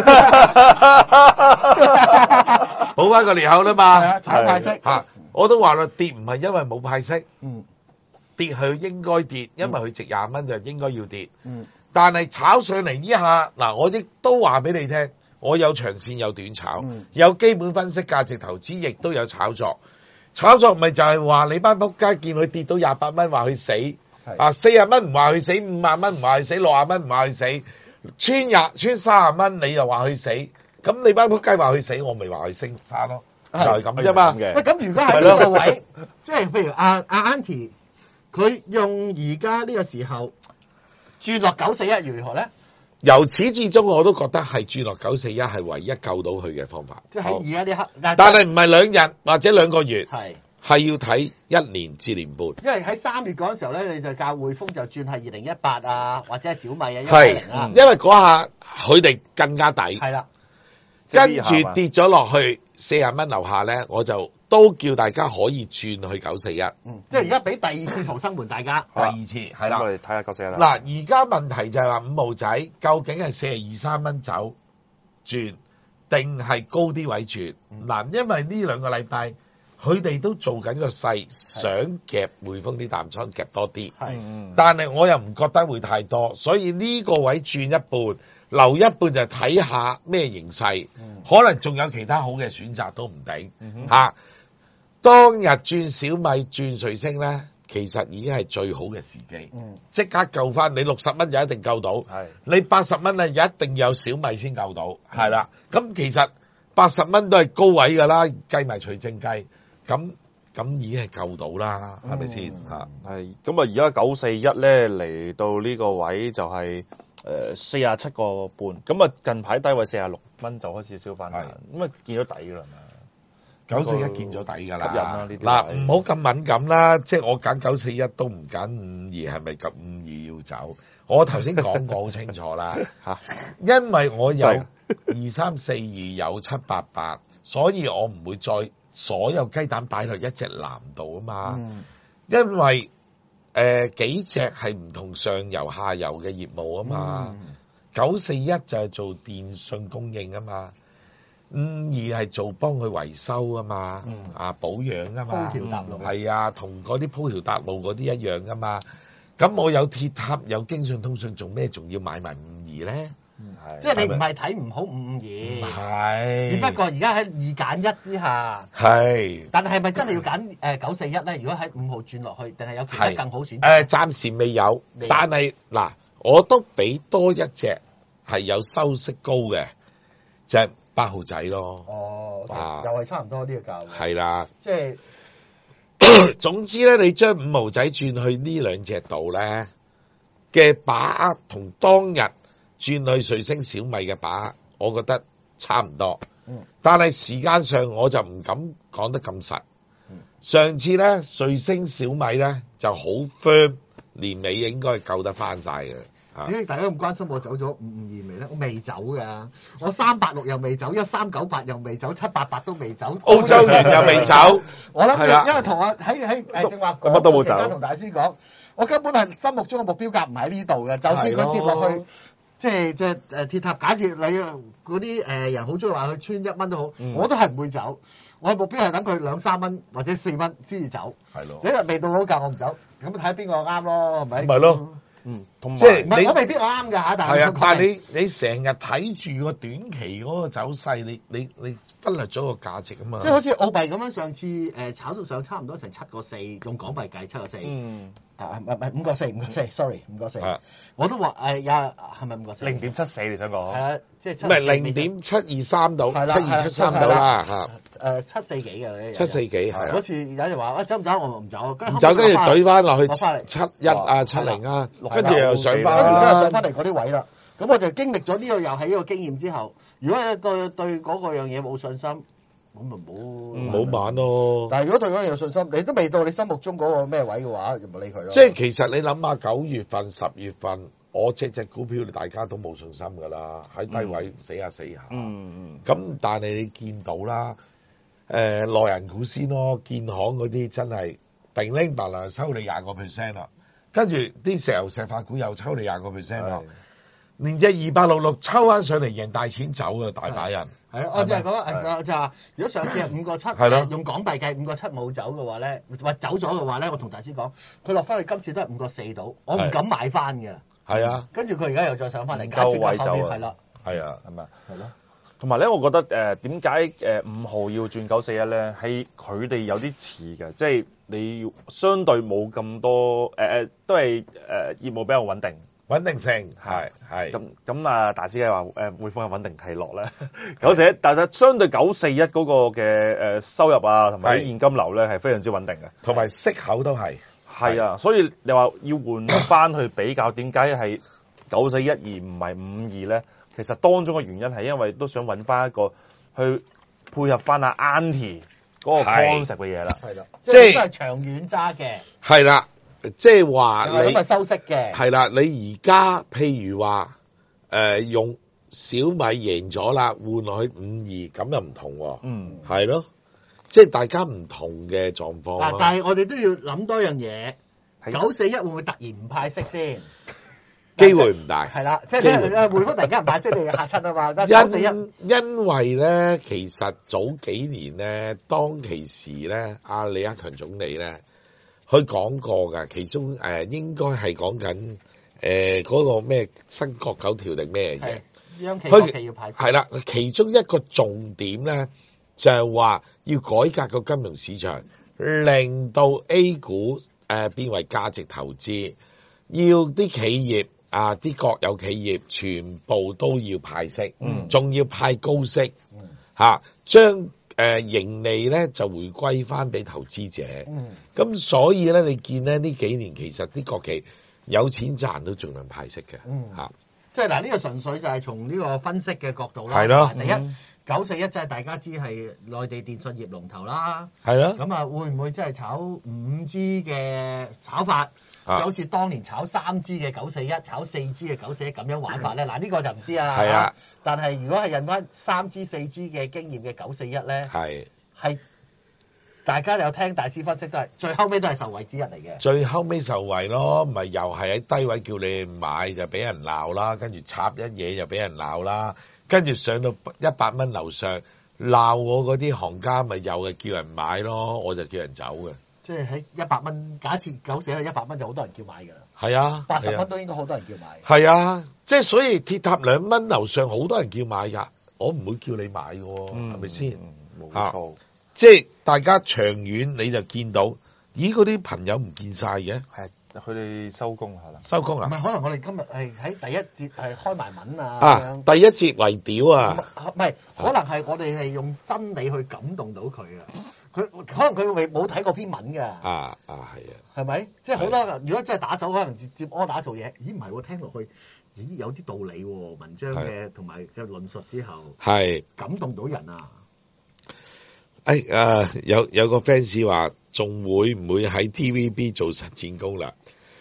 補翻個裂口啦係嘛啊，炒派息嚇，我都話啦，跌唔係因為冇派息， 嗯跌佢應該跌，因為佢值20蚊就應該要跌。 嗯但係炒上嚟呢下，嗱，我亦都話俾你聽，我有長線有短炒， 嗯有基本分析、價值投資，亦都有炒作。炒作咪就係話你班仆街見佢跌到28蚊，話佢死，啊40蚊唔話佢死，50蚊唔話佢死，60蚊唔話佢死，穿30蚊你又話佢死，咁你班仆街話佢死，我咪話佢升沙咯，就係咁啫嘛。 嘅喂，咁如果喺呢個位，即係譬如阿 Auntie，佢用而家呢個時候轉落941如何咧？ 由始至終我都覺得係轉落941係唯一救到佢嘅方法。 即係喺而家呢刻， 但係唔係2日或者2個月， 係。 係要睇1年至年半。 因為喺3月嗰陣時候咧，你就教匯豐就轉係2018啊，或者係小米啊係 110啊， 因為嗰下佢哋更加抵， 係啦， 跟住跌咗落去40蚊樓下咧，我就都叫大家可以轉去941。 即係而家俾第二次逃生門大家， 第二次係啦咁我。哋睇下941啦。 嗱，而家問題就係話5毫仔究竟係42、3蚊走轉，定係高啲位轉？嗱，因為呢2個禮拜佢哋都做緊個勢，想夾匯豐啲淡倉夾多啲。 係但係我又唔覺得會太多，所以呢個位轉一半，留一半就睇下咩形勢，可能仲有其他好嘅選擇都唔定嚇。當日轉小米轉瑞星咧，其實已經係最好嘅時機，即刻救翻你60蚊就一定救到， 係你80蚊咧一定有小米先救到，係啦。咁其實80蚊都係高位㗎啦，計埋除正計，咁已經係救到啦，係咪先嚇？ 係咁啊！而家941咧嚟到呢個位就係47個半，咁啊近排低位46蚊就開始燒翻啦，咁啊見咗底㗎啦嘛。 941見咗底㗎啦， 吸引啦呢啲嗱， 位唔好咁敏感啦，即係我揀941都唔揀52，係咪及52要走？我頭先講過好清楚啦， 嚇， 因為我有就係 2342有788，所以我唔會再所有雞蛋擺落一隻藍度啊嘛，因為幾隻係唔同上游下游嘅業務啊嘛，941就係做電信供應啊嘛。52係做幫佢維修啊嘛，保養啊嘛， 鋪條搭路係啊，同嗰啲鋪條搭路嗰啲一樣噶嘛。咁我有鐵塔有京信通訊，做咩仲要買埋52咧？ 即係你唔係睇唔好552， 係， 只不過而家喺2揀1之下， 係但係咪真係要揀941咧？如果喺5號轉落去，定係有其他更好選擇？ 暫時未有未有， 但係嗱，我都俾多一隻係有收息高嘅，就係8號仔咯。 哦， 啊又係差唔多呢個價位， 係啦。 即係總之咧，你將5毫仔轉去呢兩隻度咧嘅把握，同當日轉去瑞星小米嘅把握，我覺得差唔多。但係時間上我就唔敢講得咁實。上次咧瑞星小米咧就好 firm，年尾應該係救得翻晒嘅。 點解大家咁關心我走咗552未咧？我未走㗎，我386又未走，1398又未走，788都未走， 澳洲元又未走。 我諗係啦因為同我喺正話乜都冇走講，同大師講，我根本係心目中嘅目標價唔喺呢度嘅，就算佢跌落去，即係鐵塔，假設你嗰啲人好中意話佢穿1蚊都好，我都係唔會走。我嘅目標係等佢2、3蚊或者4蚊先至走。 係咯一日未到嗰價我唔走，咁睇下邊個啱咯，係咪？ 咪咯。 同即係唔係我未必我啱㗎嚇，但係係啊，但係你成日睇住個短期嗰個走勢，你忽略咗個價值啊嘛。 即係好似澳幣咁樣，上次炒到上差唔多成7個4，用港幣計7個4。唔係5個4，5個4，sorry 5個4。我都話係咪5個4 0.74你想講？ 係啦，即係唔係0.723到7273到啦嚇。 74幾嘅 74幾係啊嗰次有人話走唔走？我唔走，跟唔走跟住懟翻落去落返嚟 71啊70啊，跟住又上跟翻住而家又上啦。 翻嚟嗰啲位啦。咁我就經歷咗呢個又係呢個經驗之後，如果你對嗰個樣嘢冇信心，咁咪唔好玩咯。 但係如果對嗰樣嘢有信心，你都未到你心目中嗰個咩位嘅話，就唔好理佢咯。 即係其實你諗下9月份、10月份我隻股票大家都冇信心㗎啦，喺低位死下。咁但係你見到啦，內銀股先咯，建行嗰啲真係定拎白啦，收你20%啦，跟住啲石油石化股又抽你20%啦，連隻2866抽翻上嚟贏大錢走啊，大把人。 係我就係講就話，如果上次係5.7，用港幣計5.7冇走嘅話咧，或走咗嘅話咧，我同大師講，佢落翻去今次都係5.4到，我唔敢買翻嘅。 係啊， 跟住佢而家又再上翻嚟，假設佢後面係啦， 係啊， 係咪？ 係咯。 同埋咧，我覺得點解5號要轉941咧？係佢哋有啲似嘅，即係你要相對冇咁多都係業務比較穩定。 穩定性係咁啊！大師嘅話匯豐係穩定睇落咧，941，但係相對941嗰個嘅收入啊，同埋啲現金流咧係非常之穩定嘅， 同埋息口都係啊，所以你話要換翻去比較，點解係941而唔係52咧？其實當中嘅原因係因為都想揾翻一個去配合翻阿 Auntie 嗰個 concept 嘅嘢啦， 係啦，即係都係長遠揸嘅， 係啦。即係話你咁係收息嘅， 係啦。你而家譬如話用小米贏咗啦，換落去52，咁又唔同喎。係咯，即係大家唔同嘅狀況。 但係我哋都要諗多樣嘢，941會唔會突然唔派息先？ 機會唔大。 係啦，即係匯豐突然間唔派息，你嚇親啊嘛。941 因為咧，其實早幾年咧，當其時咧，阿李克強總理咧。佢講過㗎，其中應該係講緊嗰個咩新國9條定咩嘅， 央企國企要派息。 係啦，其中一個重點咧就係話要改革個金融市場，令到 A 股變為價值投資，要啲企業啲國有企業全部都要派息，仲要派高息，將盈利咧就回歸翻俾投資者，咁所以咧你見咧呢幾年其實啲國企有錢賺都盡量派息嘅， 即係嗱呢個純粹就係從呢個分析嘅角度啦。 係咯， 第一941即係大家知係內地電信業龍頭啦， 係咯。 咁啊會唔會即係炒5G 嘅炒法，就好似當年炒3G 嘅941、炒4G 嘅941咁樣玩法咧？嗱呢個就唔知啊。 係啊。 但係如果係印翻3G、4G 嘅經驗嘅941咧，係大家有聽大師分析都係最後尾都係受惠之一嚟嘅。 最後尾受惠咯，咪又係喺低位叫你買就俾人鬧啦，跟住插一嘢就俾人鬧啦，跟住上到100蚊樓上鬧我嗰啲行家，咪又係叫人買咯，我就叫人走嘅。 即係喺100蚊，假設941係100蚊就好多人叫買㗎啦。 係啊 ，80蚊都應該好多人叫買。 係啊，即係所以鐵塔2蚊樓上好多人叫買㗎，我唔會叫你買嘅喎，係咪先？ 冇錯。 即係大家長遠你就見到，咦嗰啲朋友唔見晒嘅， 係佢哋收工係啦， 收工啊？ 唔係，可能我哋今日係喺第一節係開埋文啊， 第一節為屌啊！ 唔係，可能係我哋係用真理去感動到佢啊！佢可能佢冇睇過篇文㗎。係啊。係咪？即係好多如果真係打手，可能接柯打做嘢，咦唔係喎？聽落去，咦有啲道理喎！文章嘅同埋嘅論述之後，係感動到人啊！ 有個 fans 話仲會唔會喺 TVB 做實戰攻略？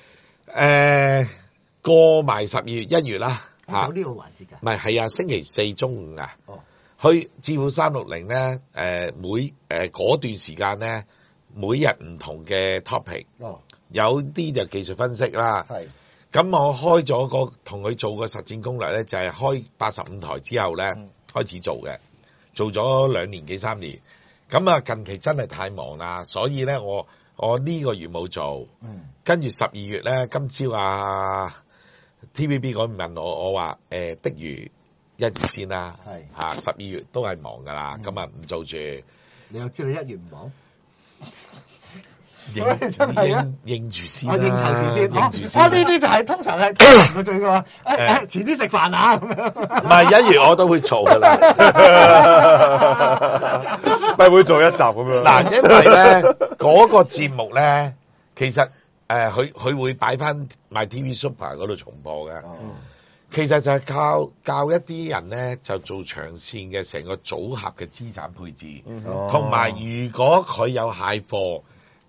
過埋12月1月啦嚇。 有呢個環節㗎？ 唔係，係啊，星期4中午啊。去智庫360咧，嗰段時間咧，每日唔同嘅 topic。有啲就技術分析啦。咁我開咗同佢做個實戰攻略咧，就係開85台之後咧開始做嘅，做咗2年幾3年。咁啊，近期真係太忙啦，所以咧我呢個月冇做，跟住12月咧，今朝TVB 嗰邊問我話不如1月先啦，嚇12月都係忙噶啦，咁啊唔做住。 你又知你1月唔忙？ 應住先啦， 應酬住先。 應住先。 呢啲就係通常係佢最個遲啲食飯啊咁樣。 唔係1月我都會做噶啦， 咪會做一集咁樣。 嗱，因為咧嗰個節目咧，其實佢會擺翻 MyTV Super 嗰度重播嘅。其實就係教一啲人咧，就做長線嘅成個組合嘅資產配置，同埋如果佢有蟹貨，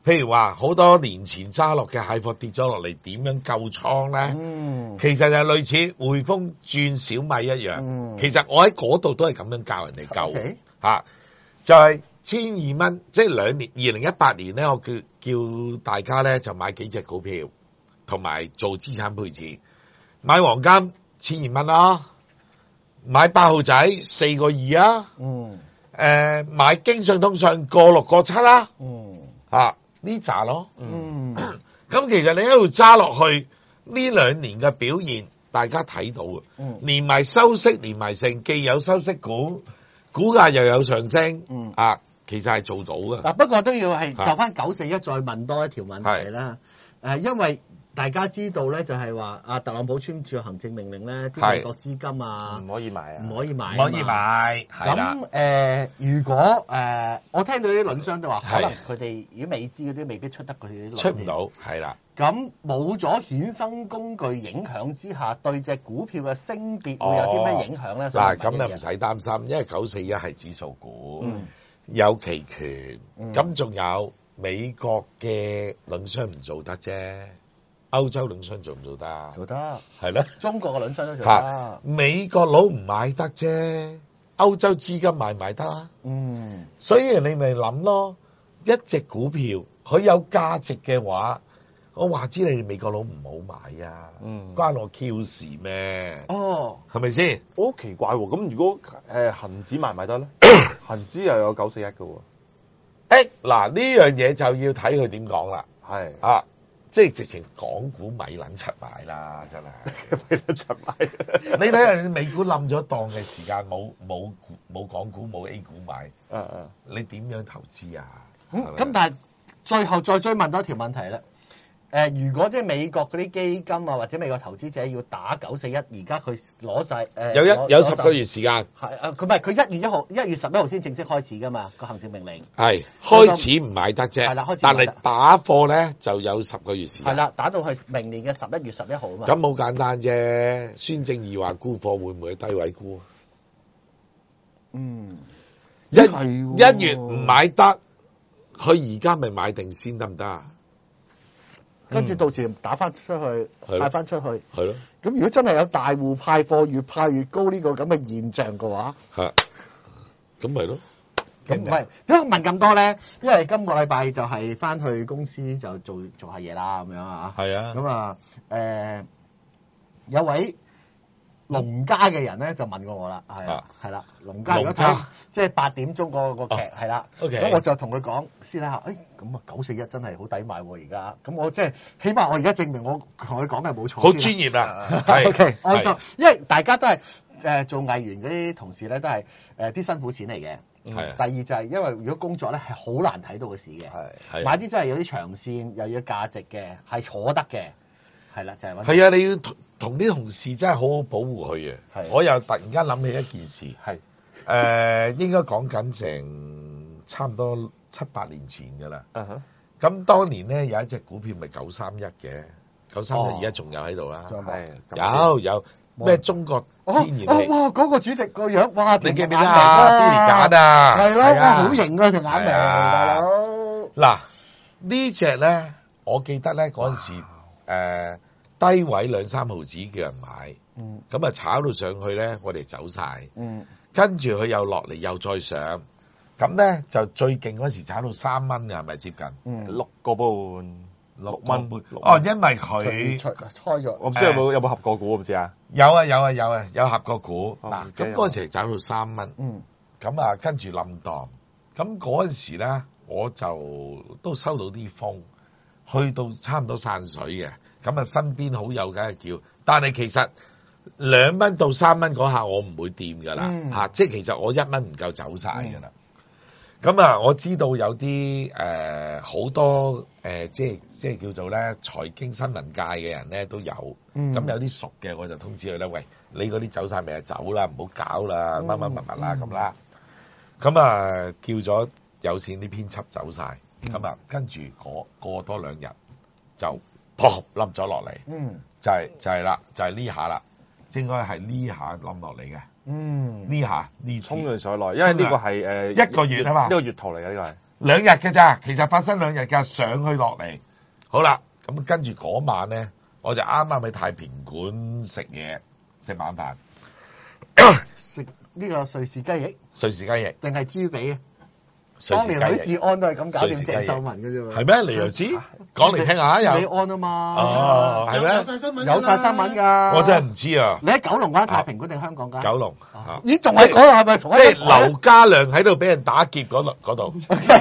譬如話好多年前揸落嘅蟹貨跌咗落嚟，點樣救倉咧？其實就係類似匯豐轉小米一樣。其實我喺嗰度都係咁樣教人哋救嚇，就係1200蚊，即係2年2018年咧，我叫大家咧就買幾隻股票，同埋做資產配置。買黃金1200蚊啦，買8號仔4個2啊，買京信通訊個6個7啦，呢扎咯，咁其實你喺度揸落去呢2年嘅表現，大家睇到嘅，連埋收息，連埋成既有收息股，股價又有上升，其實係做到嘅。 嗱，不過都要係就翻941再問多一條問題啦。因為大家知道咧，就係話特朗普簽署行政命令咧，啲美國資金啊唔可以買啊， 唔可以買， 唔可以買。 咁如果我聽到啲輪商都話，可能佢哋如果美資嗰啲未必出得佢啲出唔到，係啦。 咁冇咗衍生工具影響之下，對隻股票嘅升跌會有啲咩影響咧？ 嗱，咁就唔使擔心，因為941係指數股，有期權，咁仲有美國嘅輪商唔做得啫。歐洲輪商做唔做得？ 做得， 係咧。 中國嘅輪商都做得。 美國佬唔買得啫，歐洲資金買唔買得啊？所以你咪諗咯，一隻股票佢有價值嘅話，我話知你哋美國佬唔好買啊，關我 Q 事咩？係咪先？ 好奇怪喎！咁如果恒指買唔買得咧？恒指又有941嘅喎。 嗱呢樣嘢就要睇佢點講啦。 係即係直情港股咪撚柒買啦，真係咪撚柒買。 你睇下美股冧咗檔嘅時間，冇港股冇 A 股買，你點樣投資啊？ 咁但係最後再追問多一條問題啦。如果即係美國嗰啲基金啊，或者美國投資者要打941，而家佢攞晒有10個月時間。 係佢唔係佢1月11號先正式開始㗎嘛，個行政命令。 係開始唔買得啫。 係啦，開始。 但係打貨咧就有10個月時間。 係啦，打到去明年嘅11月11號啊嘛。 咁好簡單啫。孫正義話沽貨會唔會低位沽？一月唔買得，佢而家咪買定先得唔得啊？ 跟住到時打翻出去，派翻出去。 係咯。 咁如果真係有大戶派貨越派越高呢個咁嘅現象嘅話， 咁咪咯。 咁唔係，點解問咁多咧？因為今個禮拜就係翻去公司就做下嘢啦，咁樣啊。 係啊。 咁啊，有位農家嘅人咧就問過我啦，係啦，農家如果睇即係8點鐘個劇係啦，咁我就同佢講師奶，咁啊941真係好抵買喎而家，咁我即係起碼我而家證明我同佢講嘅冇錯， 好專業啦。 OK，安心，因為大家都係做藝員嗰啲同事咧，都係啲辛苦錢嚟嘅。第二就係因為如果工作咧係好難睇到個市嘅，買啲真係有啲長線又要價值嘅，係坐得嘅，係啦就係。 係啊，你要同啲同事真係好好保護佢嘅。我又突然間諗起一件事，應該講緊成差唔多7-8年前㗎啦。咁當年咧有一隻股票咪931嘅，931而家仲有喺度啦。有咩中國天然氣？ 哇！嗰個主席個樣，哇！ 你記唔記得啊？Billy 揀啊， 係咯，哇！好型啊條眼眉，大佬。 嗱呢隻咧，我記得咧嗰陣時低位2-3毫子叫人買，咁啊炒到上去咧，我哋走晒，跟住佢又落嚟又再上，咁咧就最勁嗰時炒到3蚊嘅，係咪接近 ？6個半，6蚊半。 因為佢開咗， 我唔知有冇合過股，我唔知啊。 有合過股。嗱，咁嗰陣時炒到3蚊，咁啊跟住冧檔，咁嗰陣時咧我就都收到啲風，去到差唔多散水嘅。咁啊，身邊好友梗係叫，但係其實2蚊到3蚊嗰下我唔會掂㗎啦，即係其實我1蚊唔夠走晒㗎啦。咁啊，我知道有啲好多即係叫做咧財經新聞界嘅人咧都有，咁有啲熟嘅我就通知佢咧，喂，你嗰啲走晒咪走啦，唔好搞啦，乜啦咁啦。咁啊叫咗有線啲編輯走晒，咁啊跟住過多2日就砰冧咗落嚟，就係啦，就係呢下啦，應該係呢下冧落嚟嘅。呢下呢衝咗上來，因為呢個係 1個月啊嘛， 呢個月圖嚟嘅呢個係。 2日嘅咋，其實發生2日㗎，上去落嚟。好啦，咁跟住嗰晚咧，我就啱啱喺太平館食嘢，食晚飯。 食呢個瑞士雞翼瑞士雞翼定係豬髀啊？ 瑞士當年許雞翼志安都係咁搞掂鄭秀文嘅啫嘛。 係咩？你又知？講嚟聽下豬有。 髀安啊嘛。 哦，係咩？ 有晒新聞㗎。 我真係唔知啊。 你喺九龍㗎？太平館定香港㗎？ 九龍。 咦，仲喺嗰度係咪？ 即係劉家良喺度俾人打劫嗰度。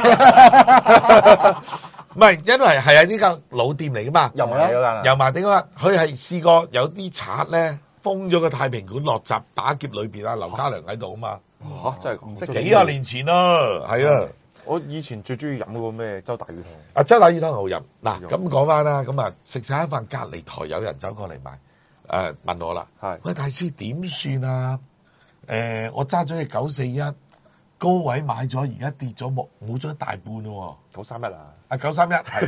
唔係，因為係啊，呢間老店嚟噶嘛。 油麻地嗰間啊。 油麻地嗰間，佢係試過有啲賊咧封咗個太平館落閘打劫裏邊啊，劉家良喺度啊嘛。 嚇！真係咁。 幾廿年前啦，係啊。 我以前最中意飲嗰個咩周大魚湯。 啊，周大魚湯好飲。嗱，咁講翻啦，咁啊食晒一飯，隔離台有人走過嚟買，問我啦。 係。 喂，大師點算啊？我揸咗隻941。高位買咗，而家跌咗冇咗一大半咯喎！931啊，931係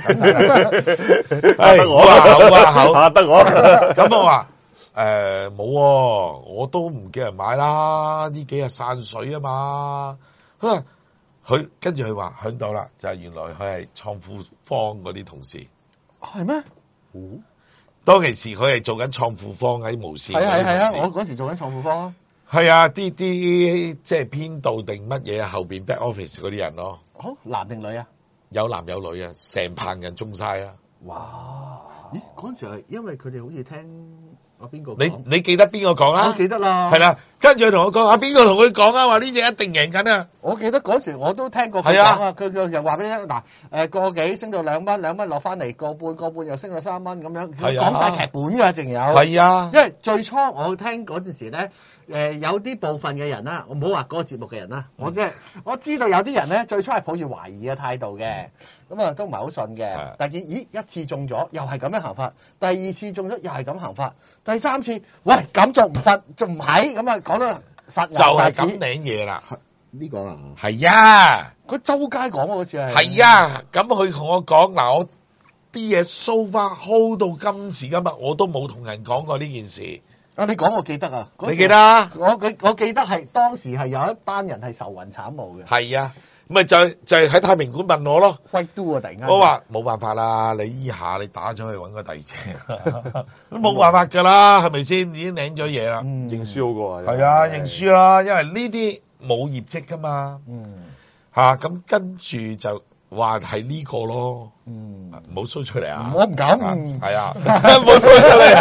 931，係我話口得我。咁我話冇喎，我都唔叫人買啦，呢幾日散水啊嘛。佢跟住佢話響到啦，就係原來佢係創富坊嗰啲同事。 係咩？ 當其時佢係做緊創富坊喺無線。 係啊！我嗰時做緊創富坊啊。 係啊，啲即係編導定乜嘢後邊 back office 嗰啲人咯。 好，男定女啊？ 有男有女啊，成棚人中晒啊！ 哇！咦，嗰陣時係因為佢哋好似聽阿邊個你記得邊個講啦？ 我記得啦。 係啦，跟住佢同我講，邊個同佢講啊？話呢隻一定贏緊啊！ 我記得嗰時我都聽過佢講啊，佢又話俾你聽嗱，個幾升到2蚊，2蚊落翻嚟個半又升到3蚊咁樣，講晒劇本㗎，淨有。 係啊， 因為最初我聽嗰陣時咧。有啲部分嘅人啦，我唔好話嗰個節目嘅人啦，我知道有啲人咧最初係抱住懷疑嘅態度嘅，咁啊都唔係好信嘅。但見咦一次中咗又係咁樣行法，第二次中咗又係咁行法，第三次喂咁仲唔信仲唔係咁啊講到實就係咁領嘢啦。 呢個啊係啊， 佢周街講好似係啊，咁佢同我講嗱，我啲嘢 so far hold 到今時今日，我都冇同人講過呢件事。 啊！你講我記得啊， 你記得啊？ 我記得係當時係有一班人係愁雲慘霧嘅。 係啊，咪就係喺太平館問我咯。 喂都啊！突然間， 我話冇辦法啦，你依下你打咗去揾個第二隻，冇辦法㗎啦，係咪先？已經領咗嘢啦， 認輸好過啊。 係啊，認輸啦，因為呢啲冇業績㗎嘛。咁跟住就話係呢個咯。唔好 show 出嚟啊！ 我唔敢。 係啊，唔好 show 出嚟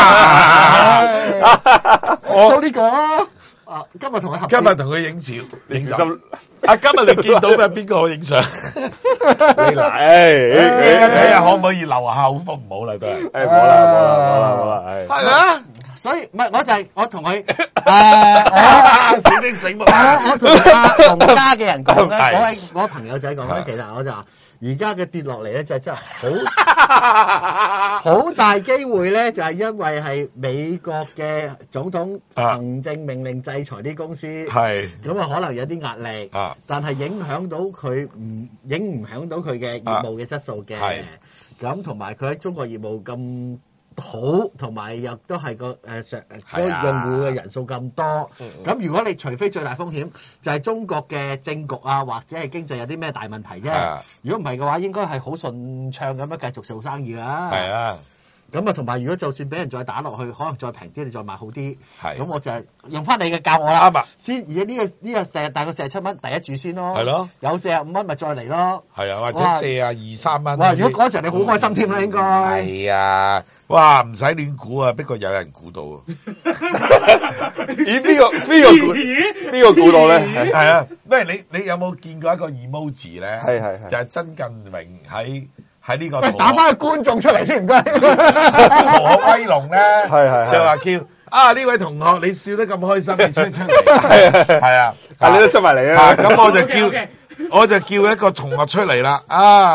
啊！ 我 show 呢個啊！今日同佢合。 今日同佢影照， 你小心。 今日你見到咩？邊個影相？ 你嚟， 睇下可唔可以留下口福？唔好啦，都係。 冇啦， 係啊。 所以唔係，我同佢醒精醒目。 我同阿龍家嘅人講咧，嗰位朋友仔講咧，其實我就話。而家嘅跌落嚟咧，就真係好大機會咧，就係因為係美國嘅總統行政命令制裁啲公司，係咁啊，可能有啲壓力，但係影響到佢唔響到佢嘅業務嘅質素嘅，咁同埋佢喺中國業務咁好，同埋又都係個用戶嘅人數咁多，咁如果你除非最大風險就係中國嘅政局啊，或者係經濟有啲咩大問題啫。如果唔係嘅話，應該係好順暢咁樣繼續做生意㗎。係啊，咁啊，同埋如果就算俾人再打落去，可能再平啲，你再賣好啲。係，咁我就係用翻你嘅教我啦。啱啊，先而家呢個大概47蚊第一注先咯。係咯，有45蚊咪再嚟咯。係啊，或者42、3蚊。哇！如果嗰陣你好開心添啦，應該。係啊。哇！唔使亂估啊，不過有人估到啊！咦？邊個估到咧？係啊，咩？你有冇見過一個 emoji 咧？係，就係曾近榮喺呢個。喂，打翻個觀眾出嚟先唔該。同學威龍咧，係就話叫呢位同學，你笑得咁開心，你出嚟。係啊，你都出埋嚟啊！咁我就叫一個同學出嚟啦。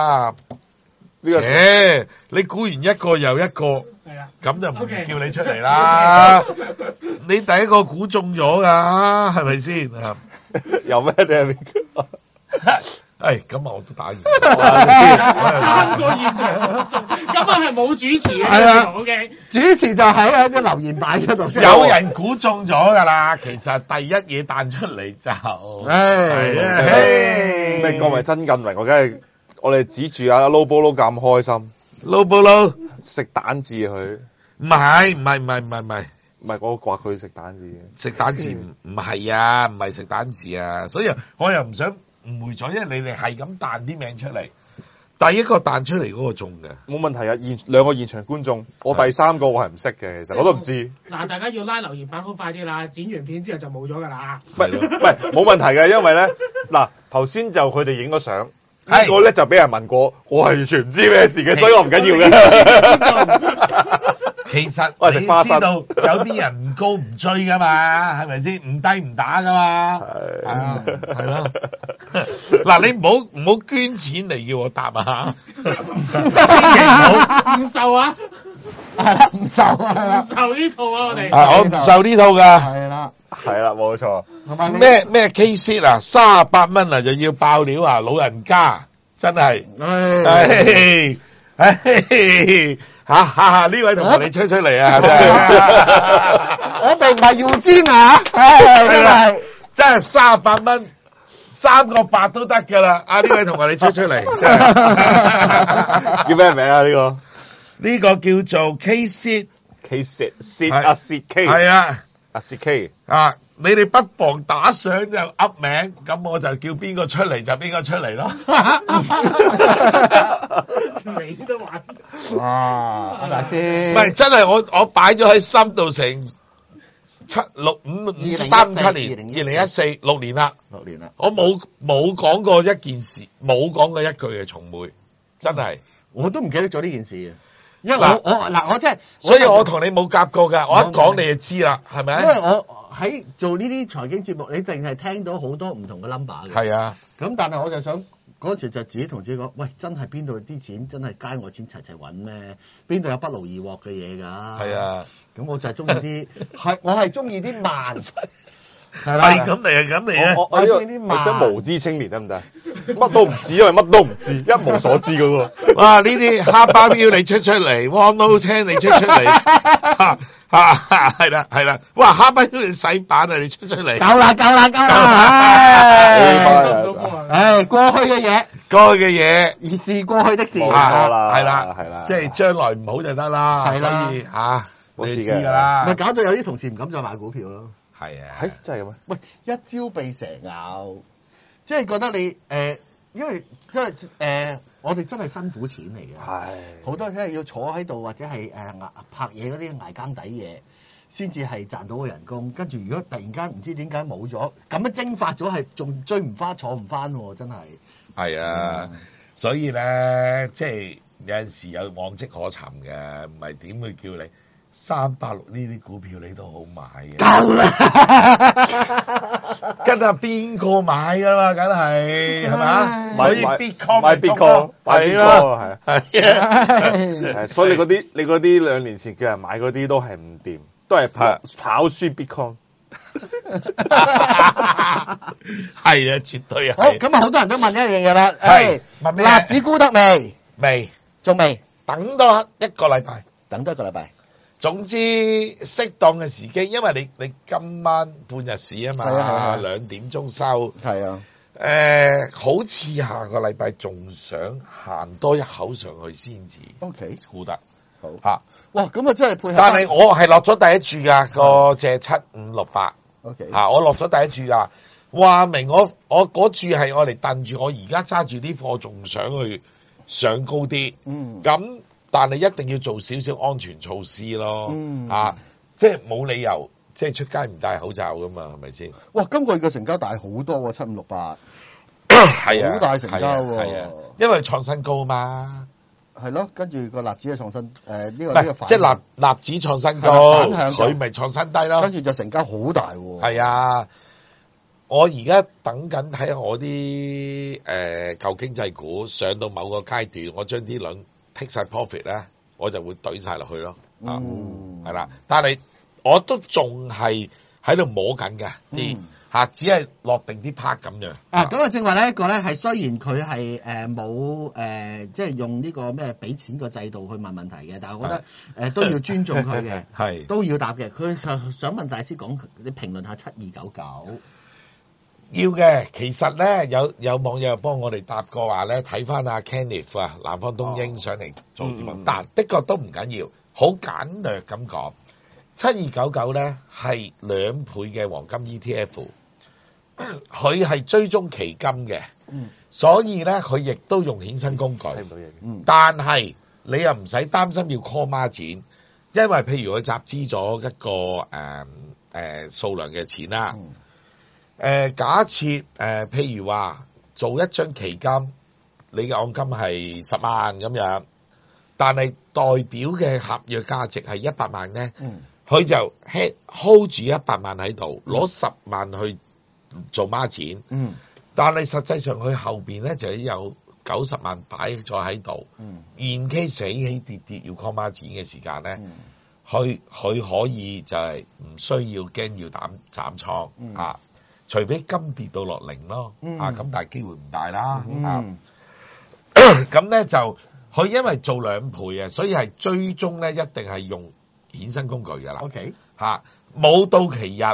你估完一個又一個，咁就唔叫你出嚟啦。你第一個估中咗㗎，係咪先？有咩？你係邊個？咁啊，我都打完。 3個現場中，今晚係冇主持嘅。係啊，OK。主持就喺啲留言板嗰度先。 有人估中咗㗎啦，其實第一嘢彈出嚟就， 你講埋曾近榮，我哋指住阿撈波撈咁開心， 撈布撈食蛋治佢， 唔係， 唔係我話佢食蛋治嘅。 食蛋治唔係啊，唔係食蛋治啊，所以我又唔想誤會咗，因為你哋係咁彈啲名出嚟，第一個彈出嚟嗰個中嘅， 冇問題啊！兩個現場觀眾，我第三個我係唔識嘅，其實我都唔知。 嗱，大家要拉留言板好快啲啦，剪完片之後就冇咗㗎啦。 唔係冇問題嘅，因為咧嗱頭先就佢哋影咗相，呢個咧就俾人問過，我係完全唔知咩事嘅，所以我唔緊要嘅。 其實我係食花生你知道有啲人唔高唔追噶嘛，係咪先？唔低唔打噶嘛，係咯。嗱，你唔好捐錢嚟叫我答啊嚇，千祈唔好唔受啊， 係啦，唔受啊，係啦唔，受呢套啊，我哋。 我唔受呢套㗎。 係啦， 係啦，冇錯。 同埋你咩 case 啊，38蚊啊就要爆料啊，老人家真係，呢位同學你出嚟啊，真係， 我哋唔係要煎啊， 真係38蚊，3個8都得㗎啦，呢位同學你出嚟，真係， 叫咩名啊？呢個呢個叫做 case K 薛阿薛 K 係啊。 阿薛 K 你哋不妨打賞就噏名，咁我就叫邊個出嚟就邊個出嚟咯。 你都玩。 哇，阿大師， 唔係真係我擺咗喺心度成3-7年，2014 6年啦， 6年啦， 我冇講過一件事，冇講過一句嘅重妹，真係。 我都唔記得咗呢件事嘅，因為嗱我真係， 所以我同你冇夾過㗎，我一講你就知啦，係咪？ 因為我喺做呢啲財經節目，你淨係聽到好多唔同嘅 number 嘅。 係啊， 咁但係我就想嗰時就自己同自己講，喂，真係邊度啲錢真係街外錢齊齊揾咩？邊度有不勞而獲嘅嘢㗎？ 係啊， 咁我就係中意啲，我係中意啲慢，係啦， 係咁嚟啊，咁嚟啊。 我中意啲慢。 你想無知青年得唔得？乜都唔知，因為乜都唔知，一無所知嗰個。 哇！呢啲蝦包標你出嚟，One No 青你出嚟，係啦，哇！蝦包標你洗版啊，你出嚟， 夠啦，唉，過去嘅嘢， 過去嘅嘢， 而是過去的事。 冇錯啦係啦， 係啦即係將來唔好就得啦， 係啦所以你知冇事嘅㗎啦， 咪搞到有啲同事唔敢再買股票咯。 係啊， 係真係咁咩？ 喂，一朝被蛇咬，即係覺得你因為我哋真係辛苦錢嚟嘅， 係好多真係要坐喺度或者係拍嘢嗰啲捱更底嘢，先至係賺到個人工。跟住如果突然間唔知點解冇咗，咁樣蒸發咗係仲追唔翻，坐唔翻喎，真係。 係啊，所以咧，即係有陣時有往績可尋嘅，唔係點會叫你386呢啲股票你都好買嘅。 夠啦， 跟下邊個買㗎嘛，梗係係嘛？所以 Bitcoin 買 Bitcoin 係啦，係啊， 係，所以你嗰啲2年前叫人買嗰啲都係唔掂，都係跑輸 Bitcoin。 係啊，絕對好， 係。 咁啊好多人都問一樣嘢啦， 係問咩納指沽得未？ 未仲未？ 等多一個禮拜。 等多一個禮拜。 總之適當嘅時機，因為你今晚半日市啊嘛， 係啊 2點鐘收。 係啊。 好似下個禮拜仲想行多一口上去先至 OK 沽得。 好嚇， 哇，咁啊真係配合。 但係我係落咗第一注㗎，個借7568。 OK。 我落咗第一注㗎。話明我嗰注係我嚟燉住，我而家揸住啲貨仲想去上高啲。咁但係一定要做少少安全措施咯。即係冇理由即係出街唔戴口罩㗎嘛，係咪先？ 哇！今個月嘅成交大好多喎，7568。 係啊， 好大成交喎。 係啊，因為創新高嘛。 係咯，跟住個納指嘅創新呢個即係納指創新高，佢咪創新低咯。 跟住就成交好大喎。 係啊，我而家等緊睇下我啲舊經濟股上到某個階段，我將啲輪 take 晒 profit 咧，我就會懟晒落去咯。係啦，但係我都仲係喺度摸緊嘅啲。只係落定啲 part 咁樣。 咁啊，正話呢一個咧係雖然佢係冇即係用呢個咩俾錢個制度去問問題嘅，但係我覺得都要尊重佢嘅， 係都要答嘅。佢想問大師講，你評論下7299。 要嘅，其實咧有網友幫我哋答過話咧，睇翻阿 Kenneth 啊，南方東英上嚟做節目，但的確都唔緊要，好簡略咁講，7299咧係2倍嘅黃金 ETF， 佢係追蹤期金嘅，所以咧佢亦都用衍生工具，但係你又唔使擔心要 call 孖展，因為譬如佢集資咗一個數量嘅錢啦。假設譬如話做一張期金，你嘅按金係10萬咁樣，但係代表嘅合約價值係100萬咧，佢就 hold 住100萬喺度，攞10萬去做孖展，但係實際上佢後邊咧就有90萬擺咗喺度，in case 起起跌跌要 call 孖展嘅時間咧，佢可以就係唔需要驚要斬倉啊。除非金跌到落0咯，咁但係機會唔大啦，咁咧就佢因為做2倍啊，所以係追蹤咧一定係用衍生工具㗎啦。 OK， 冇到期日，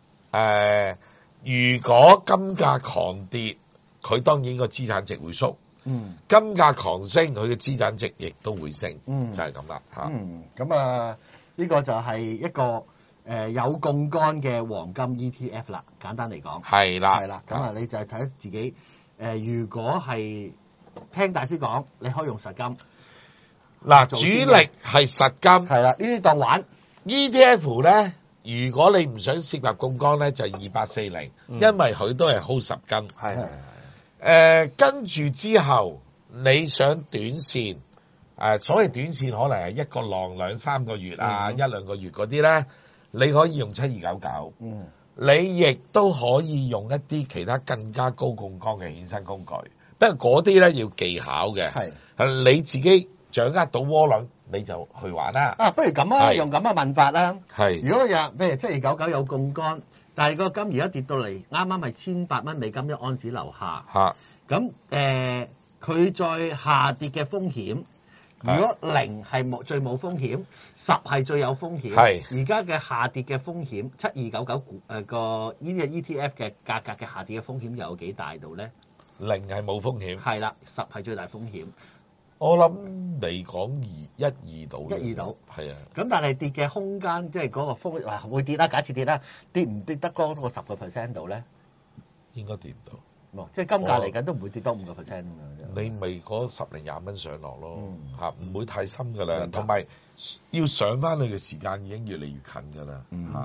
如果金價狂跌，佢當然個資產值會縮，金價狂升，佢嘅資產值亦都會升，就係咁啦嚇。 咁呢個就係一個有槓桿嘅黃金 ETF 啦，簡單嚟講係啦， 咁你就係睇自己如果係聽大師講，你可以用實金。 嗱，主力係實金， 係啦，呢啲當玩 ETF 咧。如果你唔想涉及槓桿咧，就2840，因為佢都係 hold 10斤。跟住之後，你想短線，所謂短線可能係一個浪2-3個月啊，1-2個月嗰啲咧，你可以用7299。你亦都可以用一啲其他更加高槓桿嘅衍生工具，不過嗰啲咧要技巧嘅，係你自己掌握到窩輪。你就去玩啦！ 不如咁啊，用咁嘅問法啦。如果譬如7299有槓桿，但係個金而家跌到嚟，啱啱係1800蚊美金一盎司樓下。咁佢再下跌嘅風險，如果0係最冇風險，10係最有風險。而家嘅下跌嘅風險，7299個呢隻 ETF 嘅價格嘅下跌嘅風險又有幾大度咧 ？0係冇風險。 係啦，10係最大風險。 我諗嚟講1-2度，係啊。咁但係跌嘅空間，即係嗰個風嗱會跌啦。假設跌啦，跌唔跌得高過10% 度咧？ 應該跌唔到。 即係金價嚟緊都唔會跌多5%咁樣。 你咪嗰10零20蚊上落咯，唔會太深㗎啦。同埋要上翻去嘅時間已經越嚟越近㗎啦。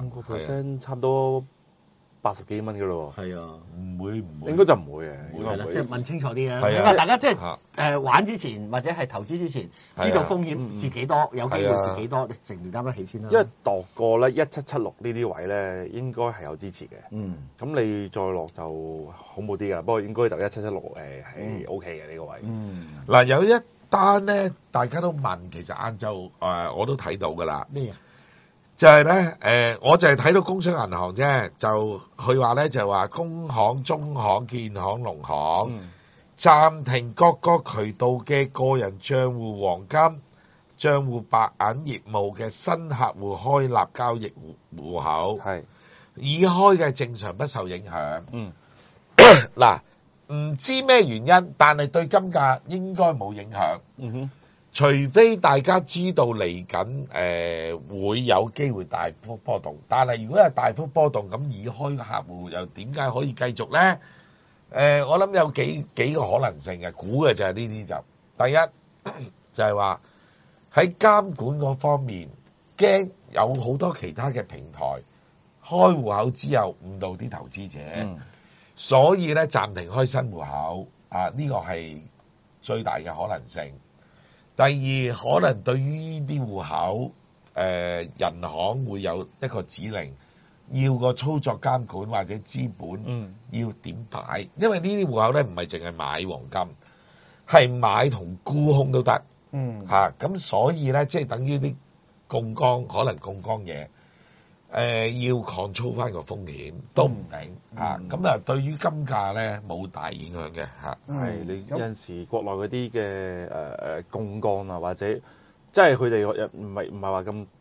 5%差唔多80幾蚊㗎咯喎。 係啊， 唔會， 應該就唔會嘅。 係啦，即係問清楚啲啦。因為大家即係玩之前或者係投資之前，知道風險蝕幾多，有機會蝕幾多，你承唔承擔得起先啦。 因為度過咧1776呢啲位咧，應該係有支持嘅。咁你再落就恐怖啲㗎，不過應該就1776係 OK 嘅呢個位。 嗱，有一單咧，大家都問，其實晏晝我都睇到㗎啦。 咩啊？ 就係咧，我就係睇到工商銀行啫，就佢話咧就係話工行、中行、建行、農行暫停各個渠道嘅個人帳戶黃金帳戶白銀業務嘅新客戶開立交易戶口，已開嘅正常不受影響。嗱，唔知咩原因，但係對金價應該冇影響。除非大家知道嚟緊會有機會大幅波動，但係如果係大幅波動咁已開嘅客戶又點解可以繼續咧？我諗有幾個可能性嘅，估嘅就係呢啲就第一就係話喺監管嗰方面驚有好多其他嘅平台開戶口之後誤導啲投資者，所以咧暫停開新戶口呢個係最大嘅可能性。第二，可能對於呢啲戶口，人行會有一個指令，要個操作監管或者資本要點擺，因為呢啲戶口咧唔係淨係買黃金，係買同沽空都得，咁所以咧即係等於啲槓桿，可能槓桿嘢，要 control 翻個風險都唔定，咁對於金價咧冇大影響嘅嚇。 係你有陣時國內嗰啲嘅槓桿啊，或者即係佢哋唔係話咁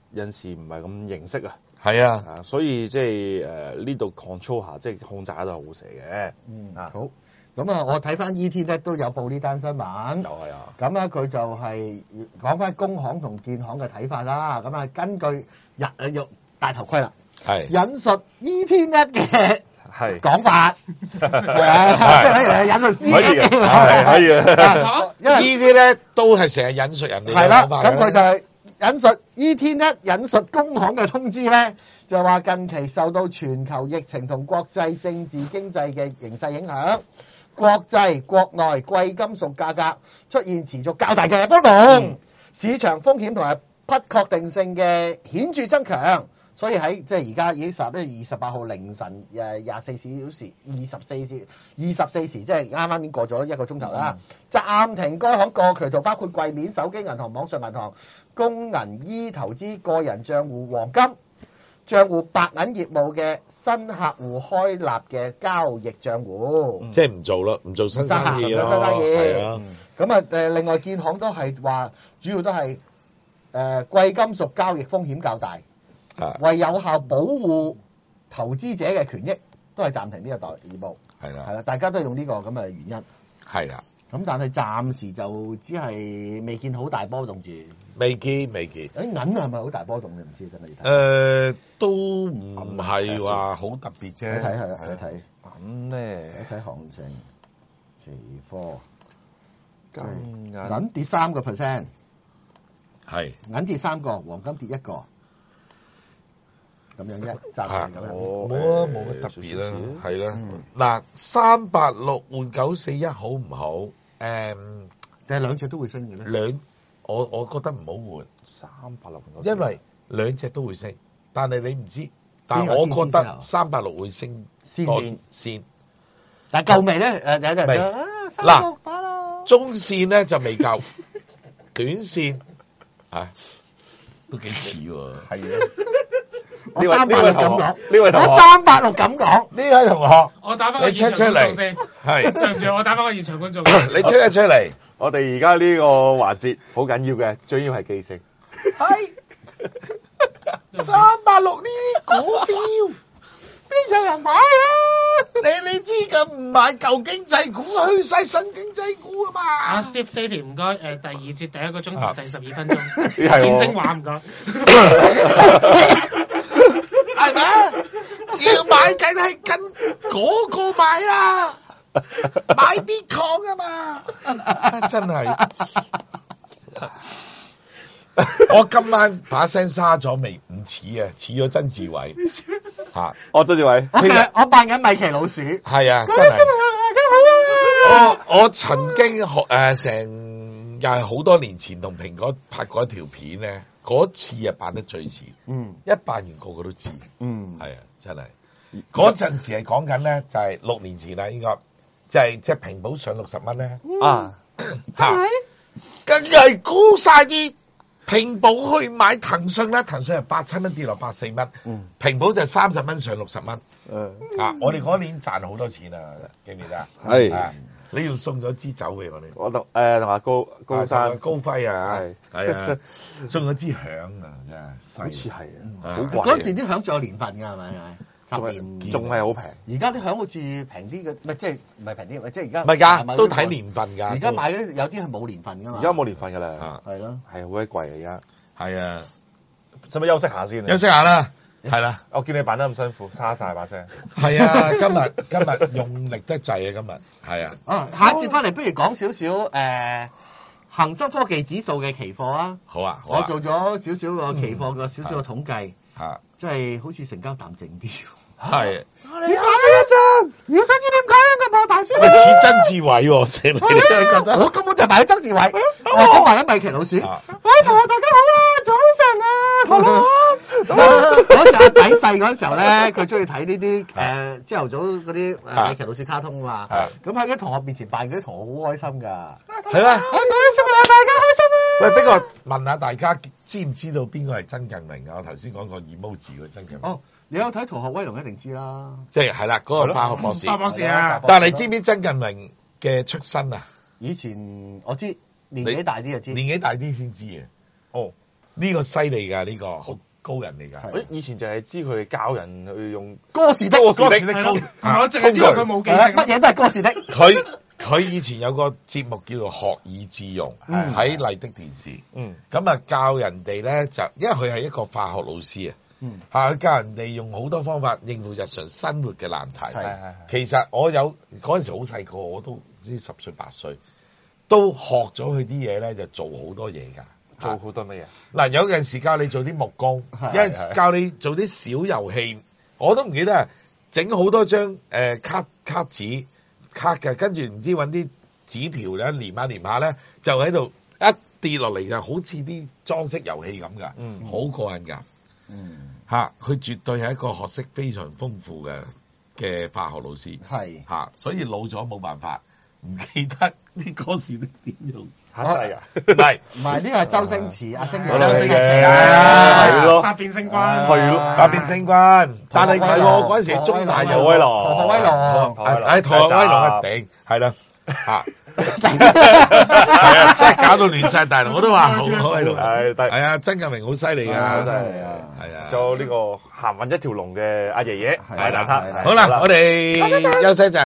有陣時唔係咁認識啊。 係啊， 所以即係呢度 control 下，即係控制下都係好蛇嘅。 好。咁啊，我睇翻 ET 咧都有報呢單新聞。 有係啊。 咁咧佢就係講翻工行同建行嘅睇法啦。咁啊，根據要戴頭盔啦。 係。 引述 ET1嘅係講法，係引述師可以嘅，係可以嘅。 因為 ET 咧都係成日引述人哋係啦， 嘅講法咁佢就係引述 ET1引述工行嘅通知咧，就話近期受到全球疫情同國際政治經濟嘅形勢影響，國際國內貴金屬價格出現持續較大嘅波動，市場風險同埋不確定性嘅顯著增強。所以喺即係而家已經11月28號凌晨24小時24時，即係啱啱已經過咗一個鐘頭啦。暫停該行各渠道，包括櫃面、手機銀行、網上銀行、公銀醫投資、個人帳戶、黃金帳戶、白銀業務嘅新客戶開立嘅交易帳戶， 即係唔做咯，唔做新生意咯， 新生意係啊。 咁啊另外建行都係話，主要都係貴金屬交易風險較大。為有效保護投資者嘅權益，都係暫停呢個業務。 係啦， 係啦，大家都用呢個咁嘅原因。 係啦。 咁但係暫時就只係未見好大波動住。 未見。 銀係咪好大波動嘅？唔知真係要睇。 都唔係話好特別啫。 睇銀咧， 睇行情，期貨銀跌3%， 係銀跌3個，黃金跌1個。咁樣啫，暫時咁樣。 冇乜特別啦，係啦。嗱，386換941好唔好？ 定係兩隻都會升嘅咧？ 我覺得唔好換 386， 因為兩隻都會升，但係你唔知。但係我覺得386會升先。 但係夠未咧？有陣嗱，中線咧就未夠，短線都幾似喎。係啊。 我386咁講， 呢位同學， 我386咁講， 呢位同學， 我打翻個現場觀眾先， 係對唔住，我打翻個現場觀眾。 你出一出嚟， 我哋而家呢個環節好緊要嘅，最要係記性。 係386呢啲股票，邊有人買啊？你知咁唔買舊經濟股，去晒新經濟股啊嘛。 阿 Steve David 唔該，第2節第1個鐘頭第12分鐘， 係戰爭話唔該。 係咪？要買梗係跟嗰個買啦，買 Bitcoin 啊嘛，真係。我今晚把聲沙咗未？唔似啊，似咗曾志偉嚇。 曾志偉， 我扮緊米奇老鼠。 係啊，真係。我曾經成又係好多年前同蘋果拍過一條片咧。嗰次扮得最似，一扮完個個都知，係啊，真係。嗰陣時係講緊咧，就係6年前啦，應該就係隻平保上60蚊咧，跟住係沽晒啲平保去買騰訊啦，騰訊係87蚊跌落84蚊，平保就30蚊上60蚊，我哋嗰年賺好多錢啊，記唔記得？係。你要送咗支酒俾我哋， 我同阿高山高輝啊，係啊，送咗支響啊，真係， 好似係啊， 好貴。嗰時啲響仲有年份㗎係咪？10年仲係好平。 而家啲響好似平啲嘅，唔係即係唔係平啲，即係而家唔係㗎，都睇年份㗎。 而家買嗰啲有啲係冇年份㗎嘛。 而家冇年份㗎啦， 係咯， 係好鬼貴啊而家。 係啊， 使唔使休息下先？ 休息下啦。係啦， 我見你扮得咁辛苦，沙晒把聲。 係啊，今日用力得滯啊，今日係啊。 下一節翻嚟，不如講少少恒生科技指數嘅期貨啊。 好啊， 我做咗少少個期貨個少少嘅統計，即係好似成交淡靜啲。 係。 你講一陣，如果想知點解咧，咁我大師。 咪似曾志偉喎，謝你覺得？ 我根本就買咗曾志偉，我真買咗米奇老鼠。喂，同學大家好啊，早晨啊，同學。嗰時阿仔細嗰陣時候咧，佢中意睇呢啲朝頭早嗰啲米奇老鼠卡通啊嘛。咁喺啲同學面前扮嗰啲同學好開心㗎。係咩？各位小朋友大家開心啊！ 喂，不過問下大家知唔知道邊個係曾近榮啊？我頭先講過emoji嘅曾近榮。 你有睇《逃學威龍》一定知啦， 即係係啦，嗰個化學博士。 化學博士啊！ 但係你知唔知曾近榮嘅出身啊？ 以前我知，年紀大啲就知。 年紀大啲先知嘅。 呢個犀利㗎，呢個好高人嚟㗎。 以前就係知佢教人去用哥士的哥士的係咯，我淨係知道佢冇記性， 乜嘢都係哥士的。 佢以前有個節目叫做學以致用，喺麗的電視。咁啊教人哋咧就，因為佢係一個化學老師啊。佢教人哋用好多方法應付日常生活嘅難題。其實我有嗰陣時好細個，我都唔知10歲8歲，都學咗佢啲嘢咧，就做好多嘢㗎。 做好多乜嘢？ 嗱，有陣時教你做啲木工，有陣教你做啲小遊戲，我都唔記得啊！整好多張卡紙嘅，跟住唔知揾啲紙條咧連下咧，就喺度一跌落嚟就好似啲裝飾遊戲咁㗎，好過癮㗎。佢絕對係一個學識非常豐富嘅化學老師。所以老咗冇辦法。唔記得啲歌詞都點用真係啊？ 唔係， 呢個係周星馳，阿星爺周星馳係咯， 百變星君係咯， 百變星君。但係唔係喎，嗰陣時中大有威龍， 逃學威龍， 逃學威龍一定係啦，係啊，真係搞到亂晒大龍，我都話逃學威龍係啊，曾近榮好犀利㗎， 好犀利啊， 係啊， 做呢個行運一條龍嘅阿爺爺，係蛋撻。 好啦，我哋休息一陣。